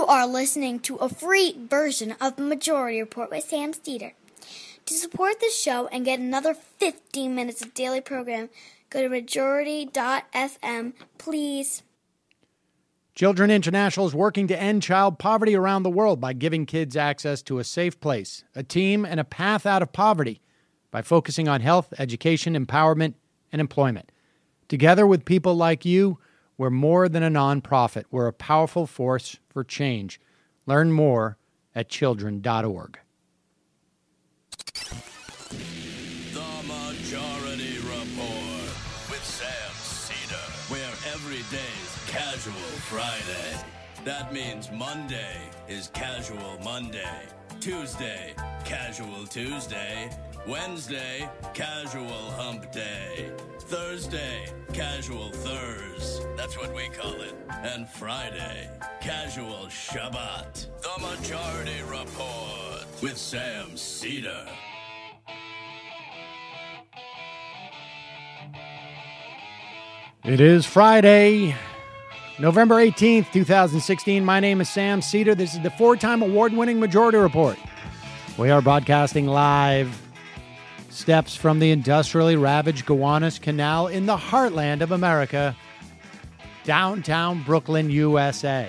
are listening to a free version of Majority Report by Sam Seder. To support the show and get another 15 minutes of daily program, go to majority.fm, please. Children International is working to end child poverty around the world by giving kids access to a safe place, a team, and a path out of poverty by focusing on health, education, empowerment, and employment. Together with people like you, we're more than a nonprofit. We're a powerful force for change. Learn more at children.org. The Majority Report with Sam Seder, where every day's Casual Friday. That means Monday is Casual Monday, Tuesday, Casual Tuesday, Wednesday, Casual Hump Day, Thursday, Casual Thurs, that's what we call it, and Friday, Casual Shabbat. The Majority Report with Sam Seder. It is Friday, November 18th, 2016. My name is Sam Seder. This is the four-time award-winning Majority Report. We are broadcasting live steps from the industrially ravaged Gowanus Canal in the heartland of America, downtown Brooklyn, USA.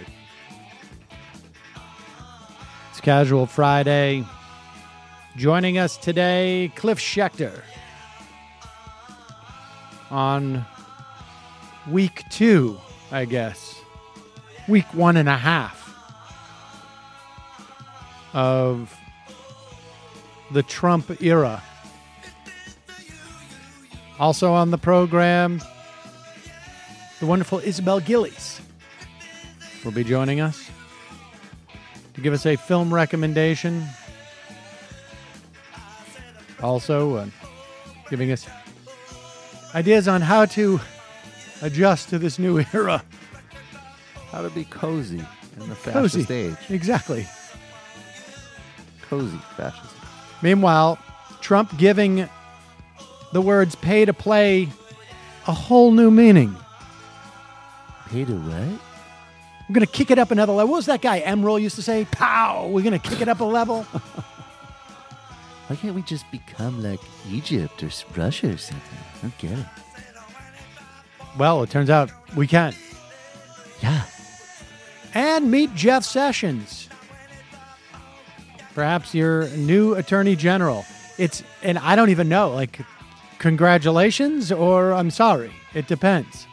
It's Casual Friday. Joining us today, Cliff Schechter on week 2, I guess. Week 1.5 of the Trump era. Also on the program, the wonderful Isabel Gillies will be joining us to give us a film recommendation. Also giving us ideas on how to adjust to this new era. How to be cozy in the fascist age. Exactly. Cozy fascism. Meanwhile, Trump giving the words pay to play a whole new meaning. Pay to what? We're going to kick it up another level. What was that guy Emeril used to say? Pow! We're going to kick it up a level. Why can't we just become like Egypt or Russia or something? I don't get it. Well, it turns out we can. Yeah. And meet Jeff Sessions. Perhaps your new Attorney General. And I don't even know, like, congratulations or I'm sorry. It depends.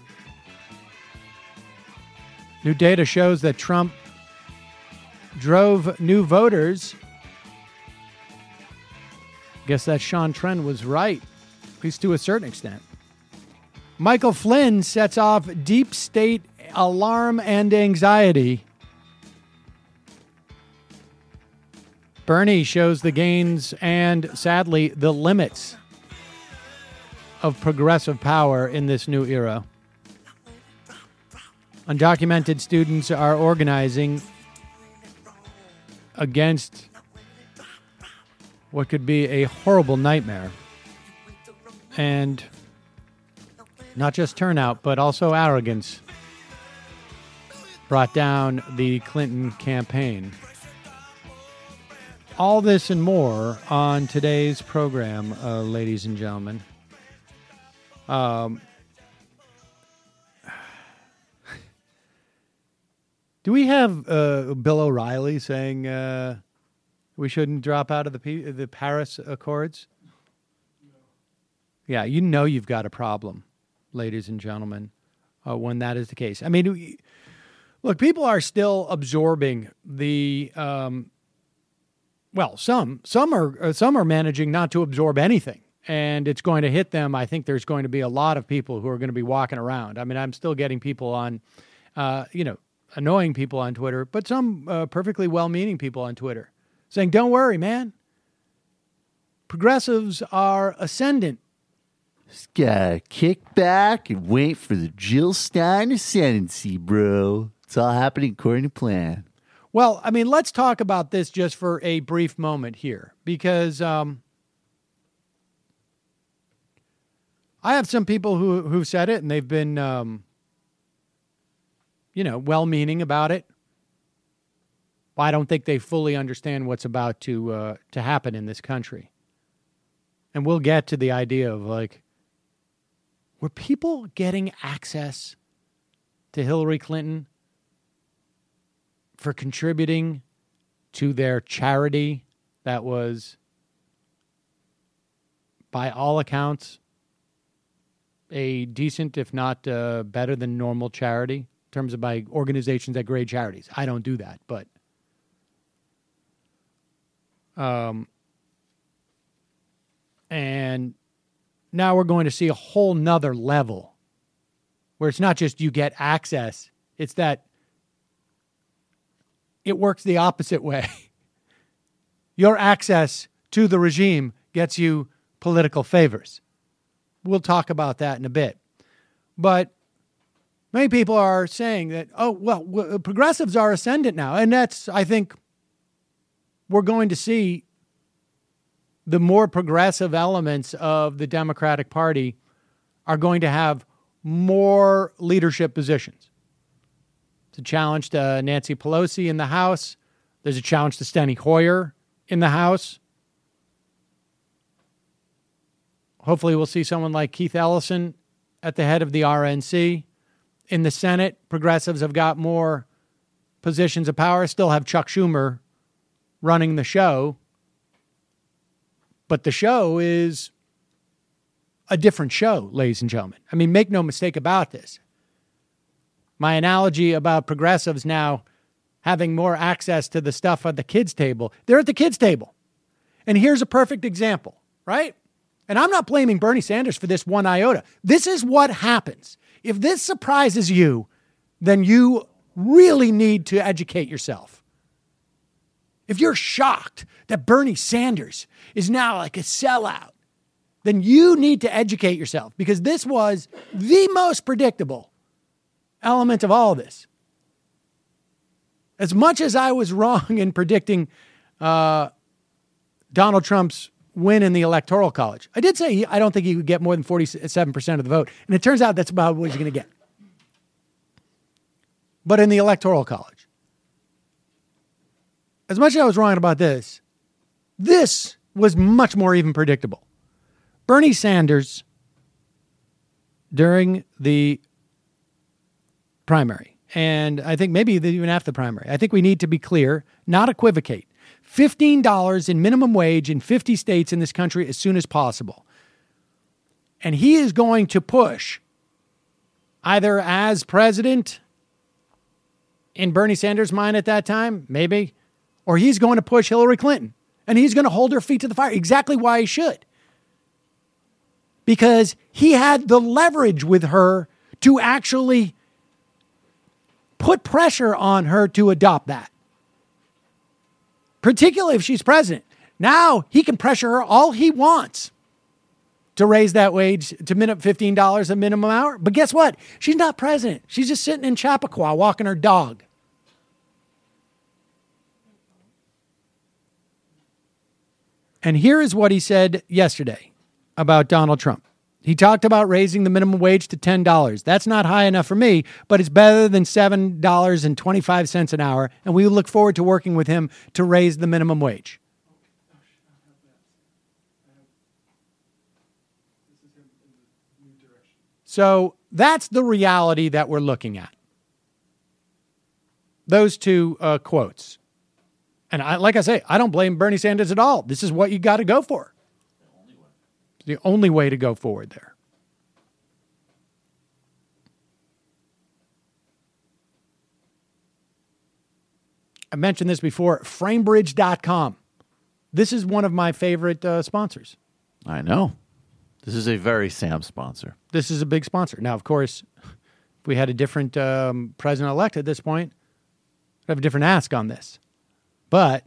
New data shows that Trump drove new voters. Guess that Sean Trent was right, at least to a certain extent. Michael Flynn sets off deep state alarm and anxiety. Bernie shows the gains and, sadly, the limits of progressive power in this new era. Undocumented students are organizing against what could be a horrible nightmare. And not just turnout, but also arrogance brought down the Clinton campaign. All this and more on today's program, ladies and gentlemen. Do we have Bill O'Reilly saying we shouldn't drop out of the Paris Accords? No. Yeah, you know you've got a problem, ladies and gentlemen, when that is the case. I mean, look, people are still absorbing the. Some are managing not to absorb anything, and it's going to hit them. I think there's going to be a lot of people who are going to be walking around. I mean, I'm still getting people on, annoying people on Twitter, but some perfectly well-meaning people on Twitter saying, "Don't worry, man. Progressives are ascendant." Just gotta kick back and wait for the Jill Stein ascendancy, bro. It's all happening according to plan. Well, I mean, let's talk about this just for a brief moment here, because I have some people who said it, and they've been, well-meaning about it. I don't think they fully understand what's about to happen in this country. And we'll get to the idea of, like, were people getting access to Hillary Clinton for contributing to their charity that was, by all accounts, a decent, if not better than normal charity in terms of by organizations that grade charities? I don't do that, but and now we're going to see a whole nother level where it's not just you get access, it's that it works the opposite way. Your access to the regime gets you political favors. We'll talk about that in a bit. But many people are saying that, progressives are ascendant now. And that's, I think, we're going to see the more progressive elements of the Democratic Party are going to have more leadership positions. It's a challenge to Nancy Pelosi in the House. There's a challenge to Steny Hoyer in the House. Hopefully we'll see someone like Keith Ellison at the head of the RNC. In the Senate, progressives have got more positions of power, still have Chuck Schumer running the show. But the show is a different show, ladies and gentlemen. I mean, make no mistake about this. My analogy about progressives now having more access to the stuff at the kids' table, they're at the kids' table. And here's a perfect example, right? And I'm not blaming Bernie Sanders for this one iota. This is what happens. If this surprises you, then you really need to educate yourself. If you're shocked that Bernie Sanders is now like a sellout, then you need to educate yourself, because this was the most predictable element of all of this. As much as I was wrong in predicting Donald Trump's win in the Electoral College, I did say I don't think he would get more than 47% of the vote. And it turns out that's about what he's going to get. But in the Electoral College, as much as I was wrong about this was much more even predictable. Bernie Sanders, during the primary, and I think maybe even after the primary, I think we need to be clear, not equivocate. $15 in minimum wage in 50 states in this country as soon as possible. And he is going to push, either as president, in Bernie Sanders' mind at that time, maybe, or he's going to push Hillary Clinton. And he's going to hold her feet to the fire. Exactly why he should. Because he had the leverage with her to actually put pressure on her to adopt that. Particularly if she's president. Now he can pressure her all he wants to raise that wage to $15 a minimum hour. But guess what? She's not president. She's just sitting in Chappaqua walking her dog. And here is what he said yesterday about Donald Trump. He talked about raising the minimum wage to $10. That's not high enough for me, but it's better than $7.25 an hour. And we look forward to working with him to raise the minimum wage. So that's the reality that we're looking at. Those two quotes. And like I say, I don't blame Bernie Sanders at all. This is what you got to go for. It's the only way to go forward there. I mentioned this before, Framebridge.com. This is one of my favorite sponsors. I know. This is a very Sam sponsor. This is a big sponsor. Now, of course, if we had a different president-elect at this point, I'd have a different ask on this. But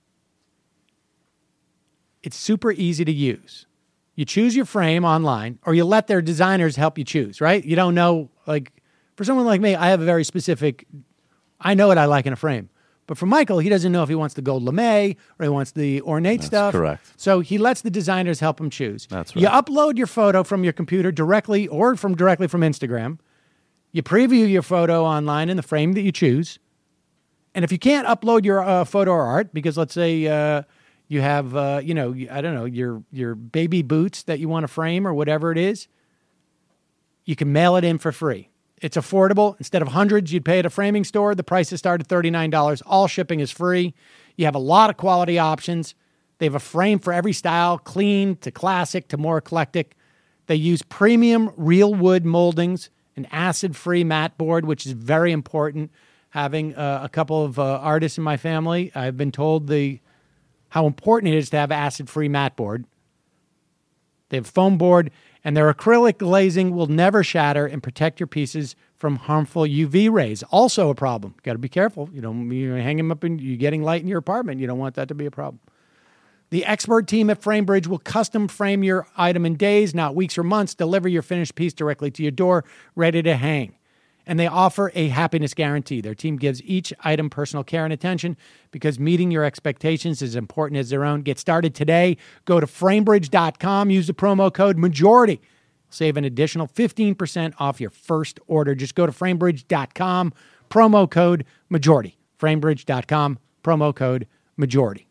it's super easy to use. You choose your frame online, or you let their designers help you choose, right? You don't know, like, for someone like me, I have a very specific, I know what I like in a frame. But for Michael, he doesn't know if he wants the gold lame or he wants the ornate stuff. Correct. So he lets the designers help him choose. That's right. You upload your photo from your computer directly from Instagram. You preview your photo online in the frame that you choose. And if you can't upload your photo or art, because let's say you have, I don't know, your baby boots that you want to frame or whatever it is, you can mail it in for free. It's affordable. Instead of hundreds you'd pay at a framing store, the prices start at $39. All shipping is free. You have a lot of quality options. They have a frame for every style, clean to classic to more eclectic. They use premium real wood moldings, an acid-free mat board, which is very important. Having a couple of artists in my family, I've been told how important it is to have acid-free mat board. They have foam board, and their acrylic glazing will never shatter and protect your pieces from harmful UV rays. Also a problem. Got to be careful. You hang them up and you're getting light in your apartment. You don't want that to be a problem. The expert team at FrameBridge will custom frame your item in days, not weeks or months, deliver your finished piece directly to your door, ready to hang. And they offer a happiness guarantee. Their team gives each item personal care and attention because meeting your expectations is as important as their own. Get started today. Go to framebridge.com. Use the promo code MAJORITY. Save an additional 15% off your first order. Just go to framebridge.com. Promo code MAJORITY. Framebridge.com. Promo code MAJORITY.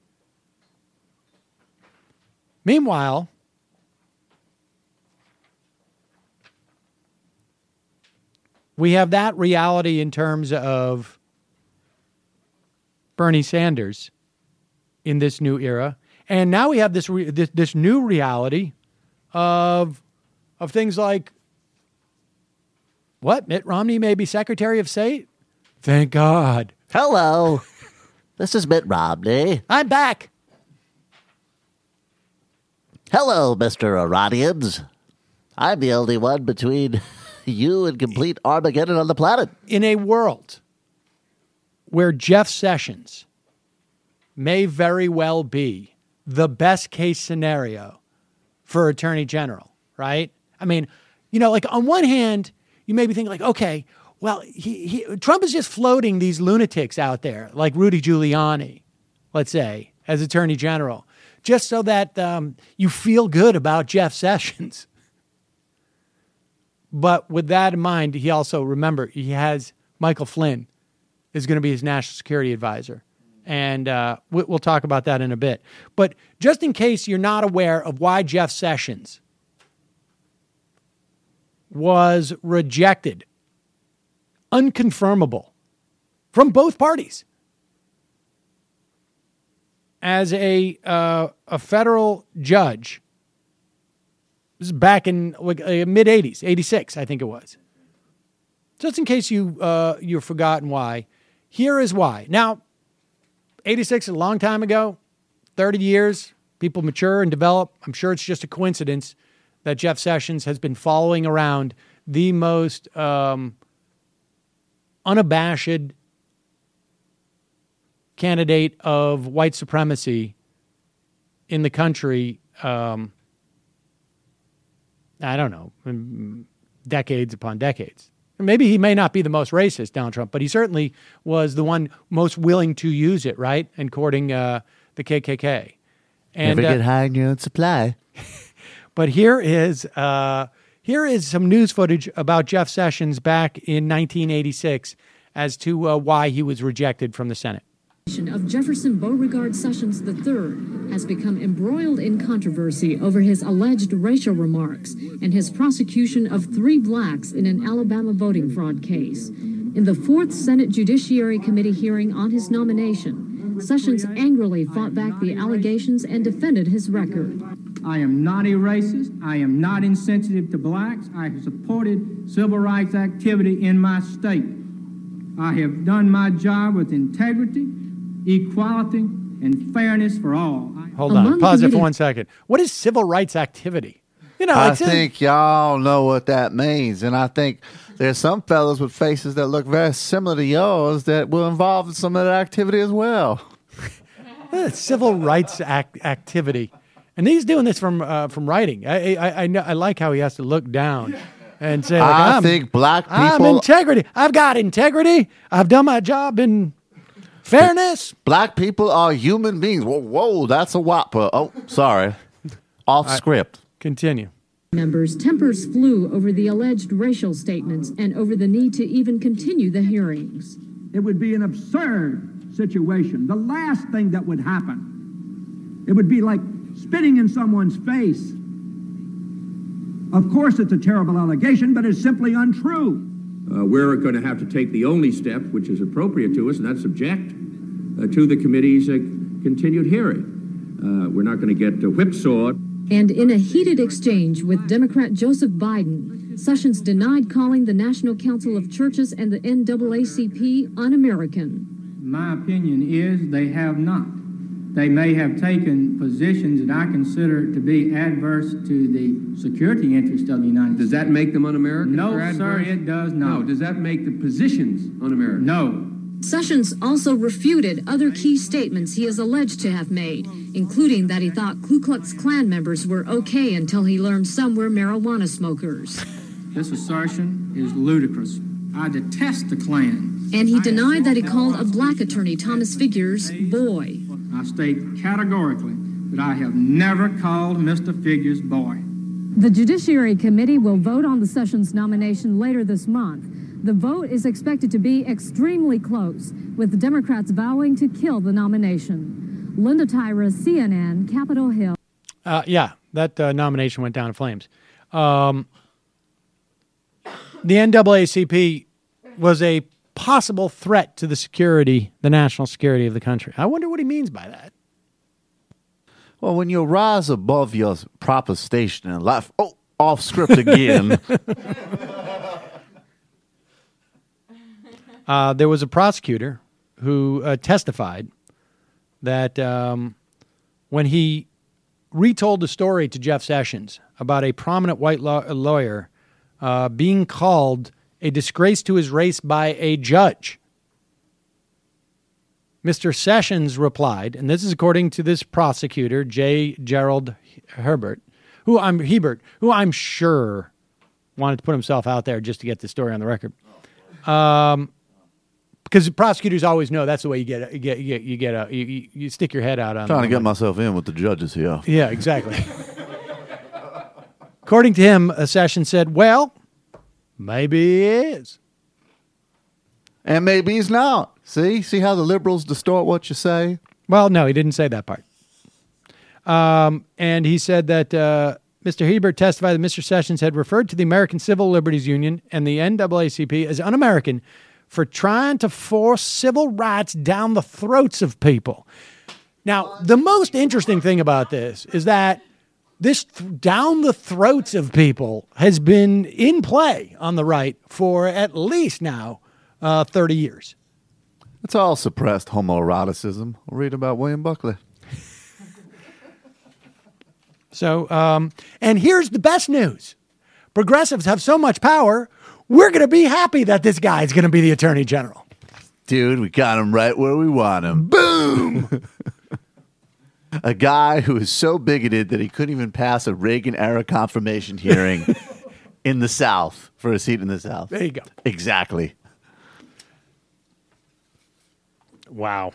Meanwhile, we have that reality in terms of Bernie Sanders in this new era. And now we have this new reality of things like, what? Mitt Romney may be Secretary of State? Thank God. Hello. This is Mitt Romney. I'm back. Hello, Mr. Iranians. I'm the only one between you and complete Armageddon on the planet. In a world where Jeff Sessions may very well be the best case scenario for Attorney General, right? I mean, like on one hand, you may be thinking like, okay, well, Trump is just floating these lunatics out there, like Rudy Giuliani, let's say, as Attorney General, just so that you feel good about Jeff Sessions. But with that in mind, he also, remember, he has Michael Flynn is going to be his national security advisor. And we'll talk about that in a bit. But just in case you're not aware of why Jeff Sessions was rejected, unconfirmable, from both parties as a federal judge. This is back in mid-'80s, 86, I think it was. Just in case you've forgotten why, here is why. Now, 86 is a long time ago, 30 years, people mature and develop. I'm sure it's just a coincidence that Jeff Sessions has been following around the most unabashed candidate of white supremacy in the country, I don't know, decades upon decades. Maybe he may not be the most racist, Donald Trump, but he certainly was the one most willing to use it, right? And courting the KKK. And, never get high on your own supply. But here is some news footage about Jeff Sessions back in 1986 as to why he was rejected from the Senate. Of Jefferson Beauregard Sessions III has become embroiled in controversy over his alleged racial remarks and his prosecution of 3 blacks in an Alabama voting fraud case. In the 4th Senate Judiciary Committee hearing on his nomination, Sessions angrily fought back the allegations and defended his record. I am not a racist. I am not insensitive to blacks. I have supported civil rights activity in my state. I have done my job with integrity, equality, and fairness for all. Hold on. Pause it for 1 second. What is civil rights activity? I think y'all know what that means. And I think there's some fellas with faces that look very similar to yours that will involve in some of that activity as well. Civil rights activity. And he's doing this from writing. I like how he has to look down and say, like, I think black people... I'm integrity. I've got integrity. I've done my job in... fairness. Black people are human beings. Whoa, that's a whopper. Oh, sorry. Off script. Continue. Members' tempers flew over the alleged racial statements and over the need to even continue the hearings. It would be an absurd situation, the last thing that would happen, it would be like spitting in someone's face. Of course, it's a terrible allegation, but it's simply untrue. We're going to have to take the only step which is appropriate to us, and that's object to the committee's continued hearing. We're not going to get whipsawed. And in a heated exchange with Democrat Joseph Biden, Sessions denied calling the National Council of Churches and the NAACP un-American. My opinion is they have not. They may have taken positions that I consider to be adverse to the security interest of the United States. Does that make them un-American? No, sir, it does not. No, does that make the positions un-American? No. Sessions also refuted other key statements he is alleged to have made, including that he thought Ku Klux Klan members were okay until he learned some were marijuana smokers. This assertion is ludicrous. I detest the Klan. And he denied that he called a black attorney, Thomas Figures, boy. I state categorically that I have never called Mr. Figures boy. The Judiciary Committee will vote on the Sessions nomination later this month. The vote is expected to be extremely close, with the Democrats vowing to kill the nomination. Linda Tyra, CNN, Capitol Hill. That nomination went down in flames. The NAACP was a possible threat to the national security of the country. I wonder what he means by that. Well, when you rise above your proper station in life, off script again. There was a prosecutor who testified that when he retold the story to Jeff Sessions about a prominent white lawyer being called a disgrace to his race by a judge, Mr. Sessions replied, and this is according to this prosecutor, J. Gerald Hebert, who I'm sure wanted to put himself out there just to get the story on the record. Because prosecutors always know that's the way you stick your head out on. Trying to get myself in with the judges here. Yeah, exactly. According to him, Sessions said, "Well, maybe he is, and maybe he's not." See how the liberals distort what you say. Well, no, he didn't say that part. And he said that Mr. Hebert testified that Mr. Sessions had referred to the American Civil Liberties Union and the NAACP as un-American for trying to force civil rights down the throats of people. Now, the most interesting thing about this is that this down the throats of people has been in play on the right for at least now 30 years. It's all suppressed homoeroticism. We'll read about William Buckley. So, and here's the best news. Progressives have so much power, we're going to be happy that this guy is going to be the attorney general. Dude, we got him right where we want him. Boom! A guy who is so bigoted that he couldn't even pass a Reagan-era confirmation hearing in the South for a seat in the South. There you go. Exactly. Wow.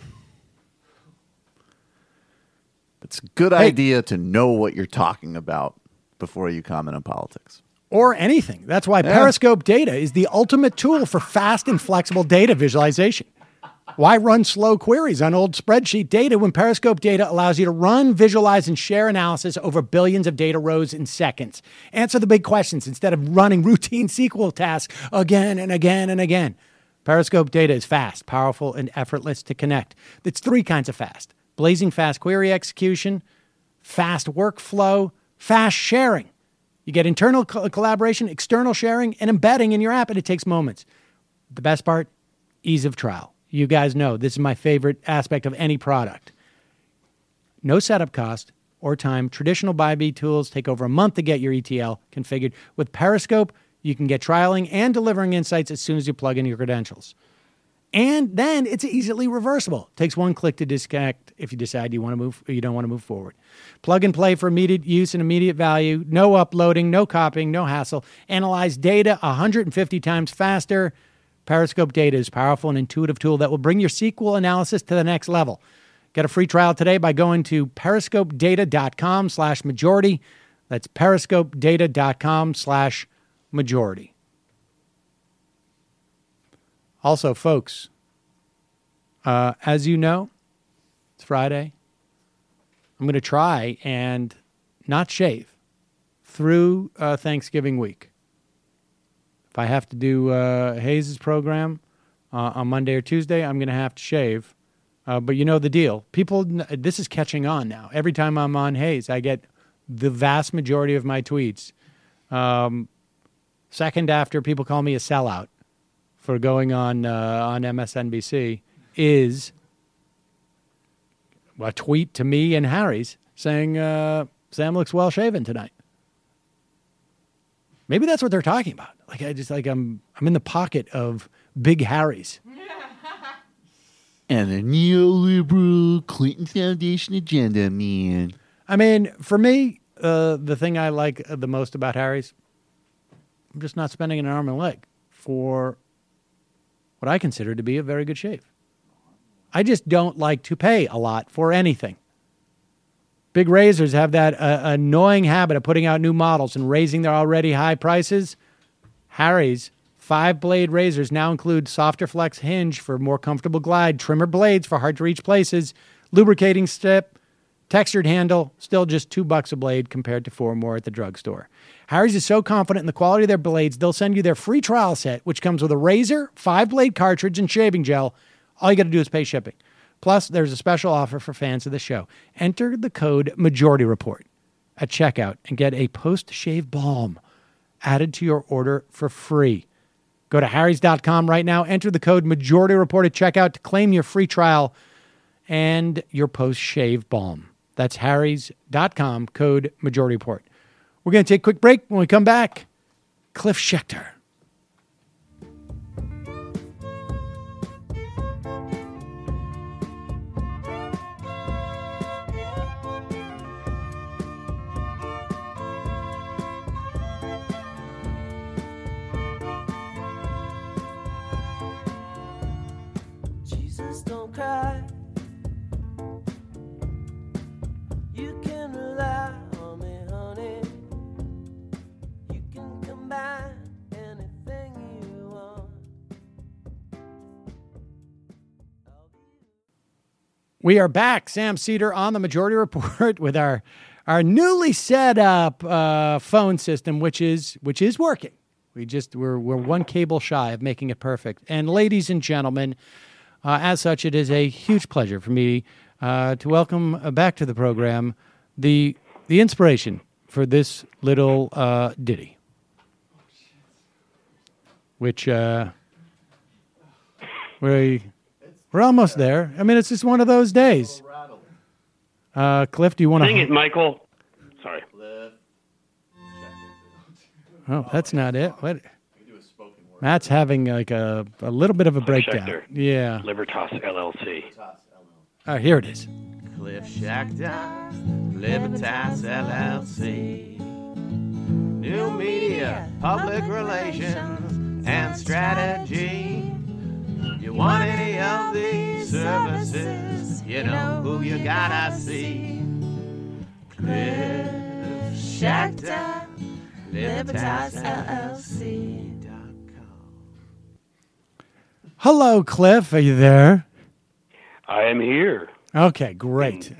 It's a good idea to know what you're talking about before you comment on politics. Or anything. That's why Periscope data is the ultimate tool for fast and flexible data visualization. Why run slow queries on old spreadsheet data when Periscope data allows you to run, visualize, and share analysis over billions of data rows in seconds? Answer the big questions instead of running routine SQL tasks again and again and again. Periscope data is fast, powerful, and effortless to connect. It's three kinds of fast. Blazing fast query execution, fast workflow, fast sharing. You get internal collaboration, external sharing, and embedding in your app, and it takes moments. The best part, ease of trial. You guys know this is my favorite aspect of any product. No setup cost or time. Traditional Bybee tools take over a month to get your ETL configured. With Periscope, you can get trialing and delivering insights as soon as you plug in your credentials. And then it's easily reversible. It takes one click to disconnect if you decide you don't want to move forward. Plug and play for immediate use and immediate value. No uploading, no copying, no hassle. Analyze data 150 times faster. Periscope data is a powerful and intuitive tool that will bring your SQL analysis to the next level. Get a free trial today by going to periscopedata.com/majority. That's periscopedata.com/majority. Also, folks, As you know, it's Friday. I'm going to try and not shave through Thanksgiving week. If I have to do Hayes' program on Monday or Tuesday, I'm going to have to shave. But you know the deal. People, this is catching on now. Every time I'm on Hayes, I get the vast majority of my tweets. Second after people call me a sellout for going on MSNBC is a tweet to me and Harry's saying Sam looks well shaven tonight. Maybe that's what they're talking about. I'm in the pocket of Big Harry's. And a neoliberal Clinton Foundation agenda, man. I mean, for me, the thing I like the most about Harry's, I'm just not spending an arm and a leg for what I consider to be a very good shave. I just don't like to pay a lot for anything. Big razors have that annoying habit of putting out new models and raising their already high prices. Harry's 5-blade razors now include softer flex hinge for more comfortable glide, trimmer blades for hard-to-reach places, lubricating strip, textured handle, still just $2 a blade compared to $4 more at the drugstore. Harry's is so confident in the quality of their blades, they'll send you their free trial set, which comes with a razor, 5-blade cartridge, and shaving gel. All you got to do is pay shipping. Plus, there's a special offer for fans of the show. Enter the code Majority Report at checkout and get a post-shave balm added to your order for free. Go to harrys.com right now. Enter the code Majority Report at checkout to claim your free trial and your post-shave balm. That's harrys.com, code Majority Report. We're going to take a quick break. When we come back, Cliff Schechter. Jesus, don't cry. You can rely on me, honey. You can combine anything you want. We are back. Sam Seder on the Majority Report with our newly set up phone system, which is working. We're one cable shy of making it perfect. And ladies and gentlemen, as such, it is a huge pleasure for me to welcome back to the program the inspiration for this little ditty, which we're almost there. I mean, it's just one of those days. Cliff, do you want to sing it, Michael? Sorry. Oh, that's not it. What? Matt's having like a little bit of a breakdown. Schechter. Yeah. Libertas LLC. Here it is. Cliff Schechter, Libertas LLC. New media, public relations, and strategy. You want any of these services, you know who you gotta see. Cliff Schechter, Libertas LLC. Hello, Cliff. Are you there? I am here. Okay, great.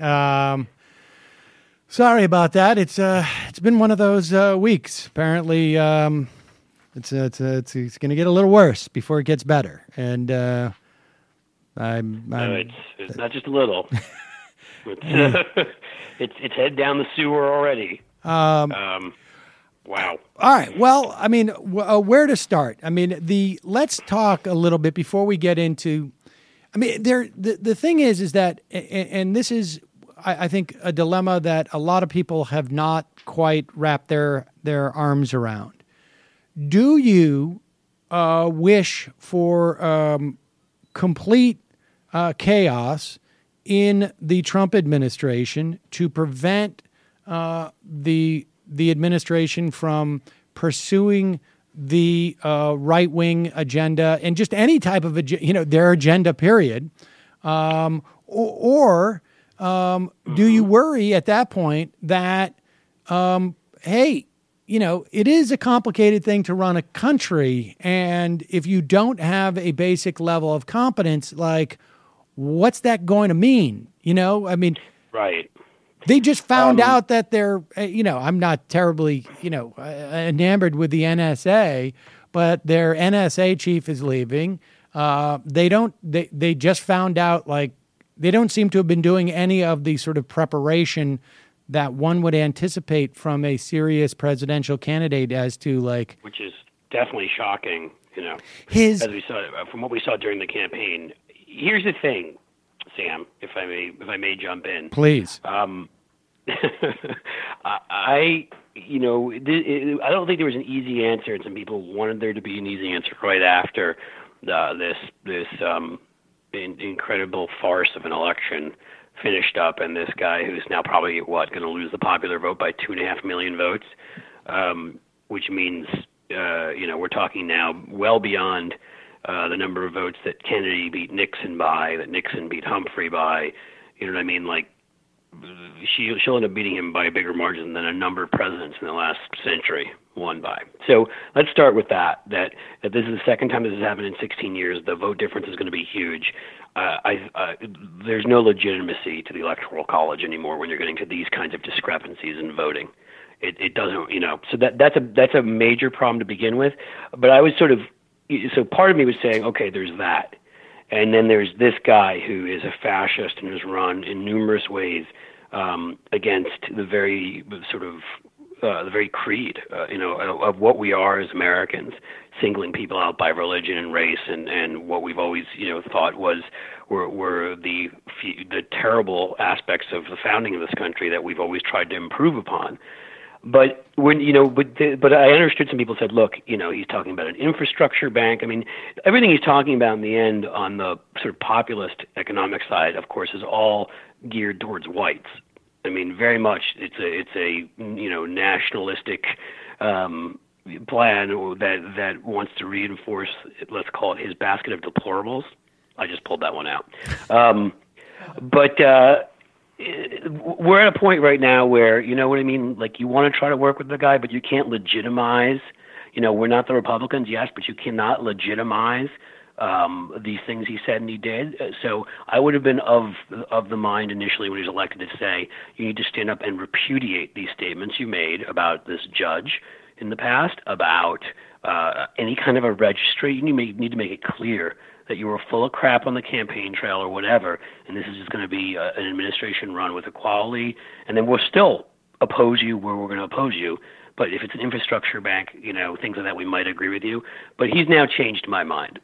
Sorry about that. It's been one of those weeks. Apparently, it's going to get a little worse before it gets better. And No, it's not just a little. It's head down the sewer already. Wow. All right. Well, I mean, where to start? I mean, let's talk a little bit before we get into. I mean, the thing is that, and this is, I think, a dilemma that a lot of people have not quite wrapped their arms around. Do you wish for complete chaos in the Trump administration to prevent the administration from pursuing the right-wing agenda and just any type of their agenda, period, or do you worry at that point that hey, it is a complicated thing to run a country, and if you don't have a basic level of competence, like, what's that going to mean? You know, I mean, Right. they just found out that they're, I'm not terribly, enamored with the NSA, but their NSA chief is leaving. They just found out, like, they don't seem to have been doing any of the sort of preparation that one would anticipate from a serious presidential candidate as to, like, Which is definitely shocking, his, as we saw from what we saw during the campaign. Here's the thing, Sam, if I may jump in. please. I don't think there was an easy answer, and some people wanted there to be an easy answer right after this incredible farce of an election finished up, and this guy who's now probably going to lose the popular vote by 2.5 million votes, which means we're talking now well beyond the number of votes that Kennedy beat Nixon by, that Nixon beat Humphrey by. You know what I mean? Like, she'll end up beating him by a bigger margin than a number of presidents in the last century won by. So let's start with that this is the second time this has happened in 16 years. The vote difference is going to be huge. There's no legitimacy to the Electoral College anymore when you're getting to these kinds of discrepancies in voting. It doesn't, so that's a major problem to begin with. But I was so part of me was saying, okay, there's that. And then there's this guy who is a fascist and has run in numerous ways against the very the very creed, of what we are as Americans, singling people out by religion and race, and what we've always, thought were the terrible aspects of the founding of this country that we've always tried to improve upon. But but I understood some people said, look, he's talking about an infrastructure bank. I mean, everything he's talking about in the end on the sort of populist economic side, of course, is all geared towards whites. I mean, very much it's a nationalistic plan that wants to reinforce, let's call it, his basket of deplorables. I just pulled that one out. We're at a point right now where, you know what I mean? Like, you want to try to work with the guy, but you can't legitimize. We're not the Republicans, yes, but you cannot legitimize these things he said and he did. So I would have been of the mind initially when he was elected to say, you need to stand up and repudiate these statements you made about this judge in the past, about any kind of a registry. You need to make it clear that you were full of crap on the campaign trail or whatever, and this is just going to be an administration run with equality, and then we'll still oppose you where we're going to oppose you. But if it's an infrastructure bank, things like that, we might agree with you. But he's now changed my mind.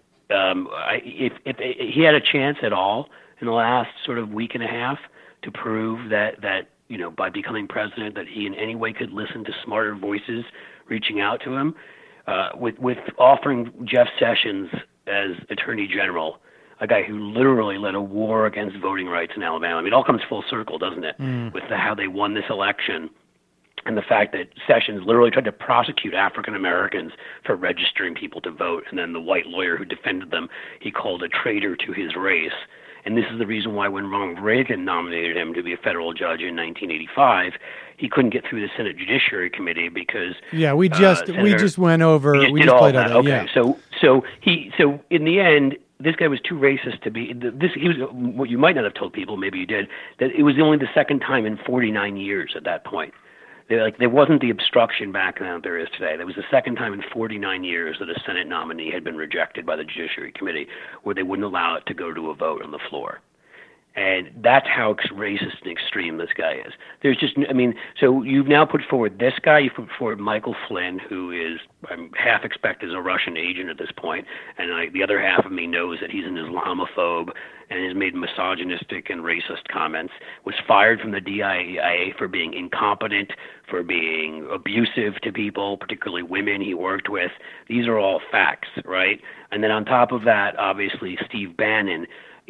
If he had a chance at all in the last sort of week and a half to prove that by becoming president that he in any way could listen to smarter voices reaching out to him, with offering Jeff Sessions as Attorney General, a guy who literally led a war against voting rights in Alabama. I mean, it all comes full circle, doesn't it? With how they won this election. And the fact that Sessions literally tried to prosecute African Americans for registering people to vote, and then the white lawyer who defended them, he called a traitor to his race. And this is the reason why when Ronald Reagan nominated him to be a federal judge in 1985, he couldn't get through the Senate Judiciary Committee because we just went over. We just played that. Okay, yeah. So in the end, this guy was too racist to be this. He was what you might not have told people, maybe you did, that it was only the second time in 49 years at that point. There wasn't the obstruction back then that there is today. There was the second time in 49 years that a Senate nominee had been rejected by the Judiciary Committee, where they wouldn't allow it to go to a vote on the floor. And that's how racist and extreme this guy is. There's just, so you've now put forward this guy, you've put forward Michael Flynn, who is, I'm half expect is a Russian agent at this point, and the other half of me knows that he's an Islamophobe and has made misogynistic and racist comments, was fired from the DIA for being incompetent, for being abusive to people, particularly women he worked with. These are all facts, right? And then on top of that, obviously, Steve Bannon,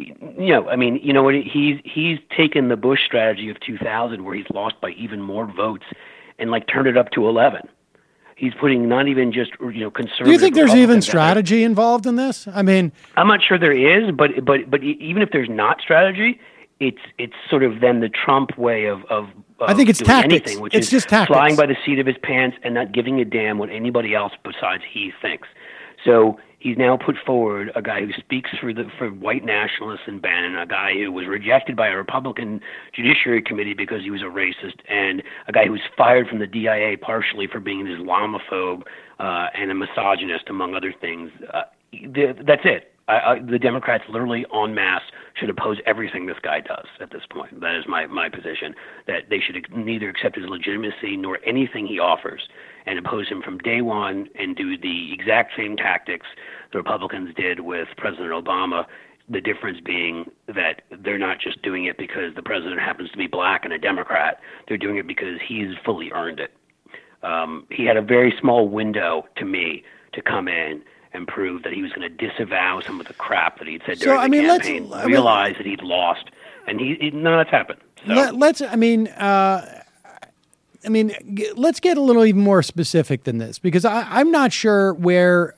he's taken the Bush strategy of 2000 where he's lost by even more votes and turned it up to 11. He's putting not even just, conservative. Do you think there's even Republicans strategy involved in this? I mean, I'm not sure there is, but even if there's not strategy, it's sort of then the Trump way of I think it's doing tactics. anything, which it's is just tactics. Flying by the seat of his pants and not giving a damn what anybody else besides he thinks. So he's now put forward a guy who speaks for white nationalists in Bannon, a guy who was rejected by a Republican Judiciary Committee because he was a racist, and a guy who was fired from the DIA partially for being an Islamophobe and a misogynist, among other things. That's it. The Democrats literally en masse should oppose everything this guy does at this point. That is my position, that they should neither accept his legitimacy nor anything he offers and oppose him from day one and do the exact same tactics the Republicans did with President Obama, the difference being that they're not just doing it because the president happens to be black and a Democrat. They're doing it because he's fully earned it. He had a very small window, to me, to come in and prove that he was going to disavow some of the crap that he'd said during the campaign, realize that he'd lost, and none of that's happened. So. Let's get a little even more specific than this, because I'm not sure where,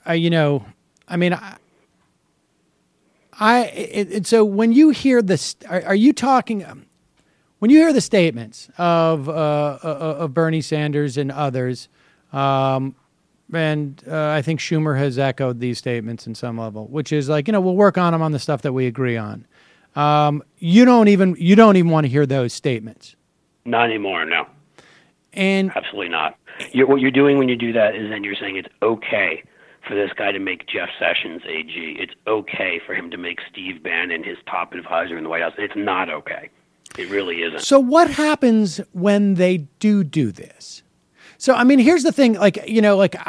so when you hear this, are you talking, when you hear the statements of Bernie Sanders and others, and I think Schumer has echoed these statements in some level, which is like, we'll work on them on the stuff that we agree on. You don't even want to hear those statements. Not anymore, no. And absolutely not. What you're doing when you do that is then you're saying it's okay for this guy to make Jeff Sessions AG. It's okay for him to make Steve Bannon his top advisor in the White House. It's not okay. It really isn't. So what happens when they do this? So, here's the thing, in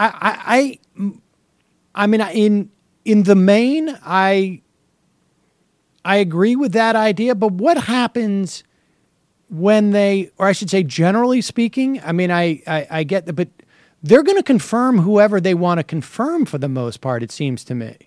the main, I agree with that idea, but what happens when they, or I should say, generally speaking, I get that, but they're going to confirm whoever they want to confirm for the most part, it seems to me.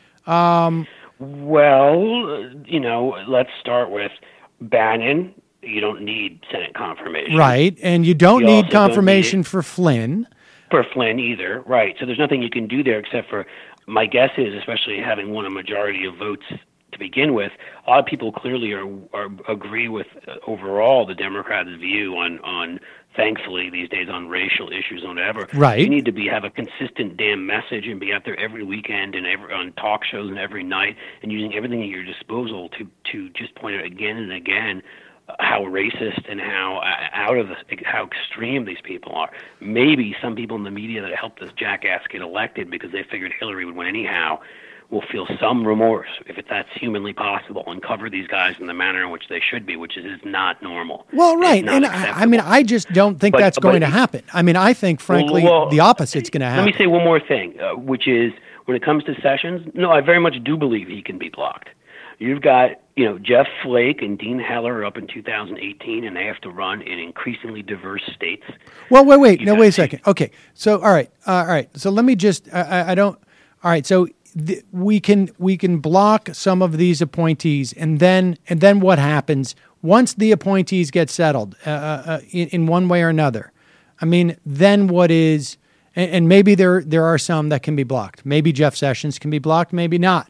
Let's start with Bannon. You don't need Senate confirmation. Right, and you don't need confirmation for Flynn. For Flynn either, right. So there's nothing you can do there except for, my guess is, especially having won a majority of votes to begin with, a lot of people clearly agree with overall the Democrats' view on thankfully these days on racial issues, on whatever. Right. You need to have a consistent damn message and be out there every weekend and on talk shows and every night and using everything at your disposal to just point out again and again how racist and how how extreme these people are. Maybe some people in the media that helped this jackass get elected because they figured Hillary would win anyhow will feel some remorse, if that's humanly possible, and cover these guys in the manner in which they should be, which is not normal. Well, right, and I just don't think that's going to happen. I think, frankly, the opposite's going to happen. Let me say one more thing, which is when it comes to Sessions, no, I very much do believe he can be blocked. You've got, Jeff Flake and Dean Heller are up in 2018, and they have to run in increasingly diverse states. Well, wait a second. Okay, so all right. So let me just, all right. So we can block some of these appointees, and then what happens once the appointees get settled in one way or another? Then what is? And maybe there are some that can be blocked. Maybe Jeff Sessions can be blocked. Maybe not.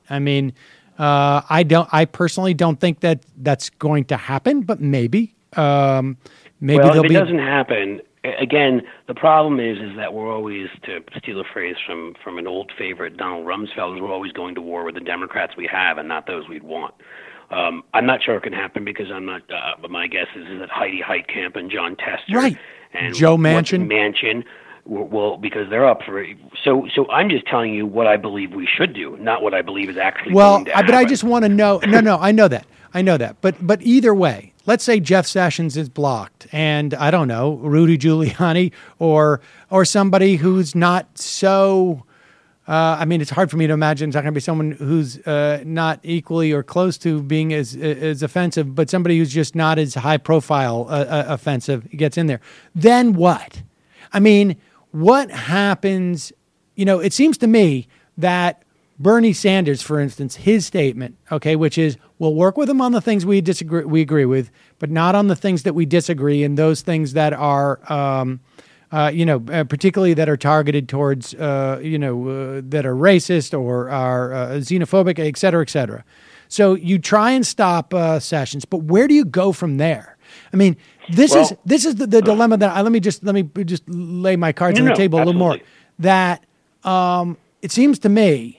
I personally don't think that's going to happen, but maybe. If it doesn't happen, again, the problem is that we're always, to steal a phrase from an old favorite, Donald Rumsfeld, we're always going to war with the Democrats we have and not those we'd want. I'm not sure it can happen because I'm not. But my guess is that Heidi Heitkamp and John Tester, right, and Joe Manchin. Well, because they're up for it. So I'm just telling you what I believe we should do, not what I believe is actually going to happen. But I just want to know. No, I know that. But either way, let's say Jeff Sessions is blocked, and I don't know, Rudy Giuliani or somebody who's not so. It's hard for me to imagine it's not going to be someone who's not equally or close to being as offensive, but somebody who's just not as high profile offensive gets in there. Then what? What happens, it seems to me that Bernie Sanders, for instance, his statement, okay, which is we'll work with him on the things we agree with, but not on the things that we disagree, and those things that are, particularly that are targeted towards, that are racist or are xenophobic, et cetera, et cetera. So you try and stop Sessions, but where do you go from there? This is the dilemma that let me just lay my cards on the table a little more. That it seems to me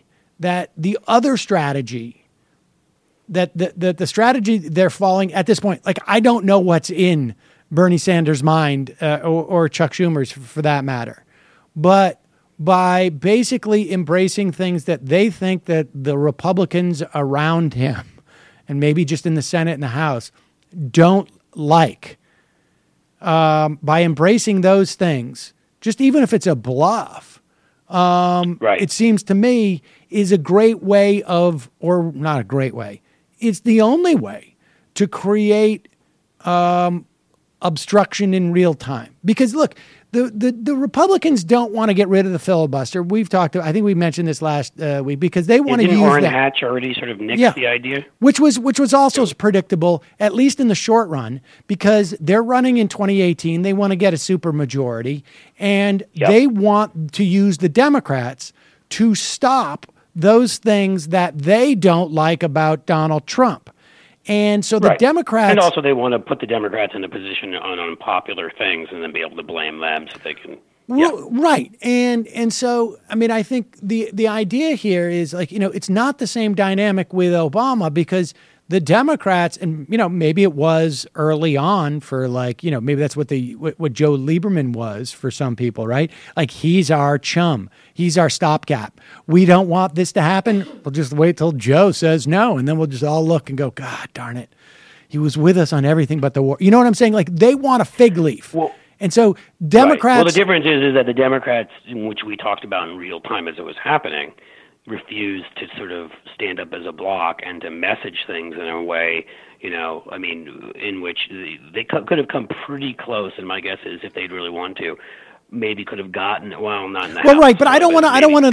that the other strategy, that the strategy they're following at this point, like I don't know what's in Bernie Sanders' mind or Chuck Schumer's for that matter, but by basically embracing things that they think that the Republicans around him, and maybe just in the Senate and the House, don't like, by embracing those things, just even if it's a bluff, it seems to me is a great way of, or not a great way, it's the only way to create obstruction in real time. Because look, the Republicans don't want to get rid of the filibuster. We've talked, I think we mentioned this last week, because they want to use Orrin that. Hatch already sort of nixed the idea? Which was also predictable, at least in the short run, because they're running in 2018. They want to get a supermajority, and they want to use the Democrats to stop those things that they don't like about Donald Trump. And so the Democrats... And also they want to put the Democrats in a position on unpopular things and then be able to blame them so they can... Right. And so, I mean, I think the idea here is like, it's not the same dynamic with Obama, because the Democrats, and, maybe it was early on for like, maybe that's what Joe Lieberman was for some people, right? Like, he's our chum. He's our stopgap. We don't want this to happen. We'll just wait till Joe says no. And then we'll just all look and go, God darn it. He was with us on everything but the war. You know what I'm saying? Like, they want a fig leaf. Well, and so Democrats... Well, the difference is that the Democrats, in which we talked about in real time as it was happening, refused to sort of stand up as a bloc and to message things in a way, in which they could have come pretty close. And my guess is, if they'd really want to, maybe could have gotten not in the House, right. But I don't want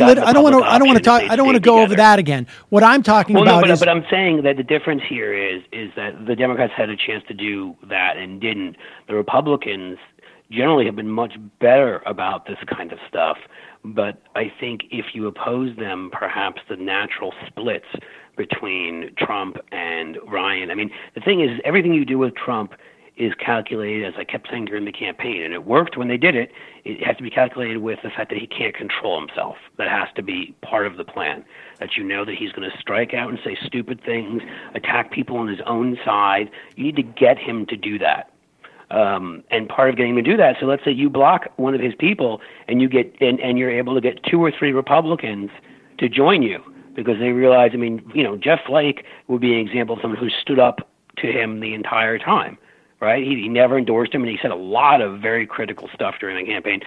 to go over that again. What I'm talking about is. But I'm saying that the difference here is that the Democrats had a chance to do that and didn't. The Republicans generally have been much better about this kind of stuff. But I think if you oppose them, perhaps the natural splits between Trump and Ryan. I mean, the thing is, everything you do with Trump is calculated, as I kept saying during the campaign, and it worked when they did it. It has to be calculated with the fact that he can't control himself. That has to be part of the plan, that that he's going to strike out and say stupid things, attack people on his own side. You need to get him to do that. And part of getting him to do that, so let's say you block one of his people and you get and you're able to get 2 or 3 Republicans to join you because they realize, Jeff Flake would be an example of someone who stood up to him the entire time, right? He never endorsed him, and he said a lot of very critical stuff during the campaign,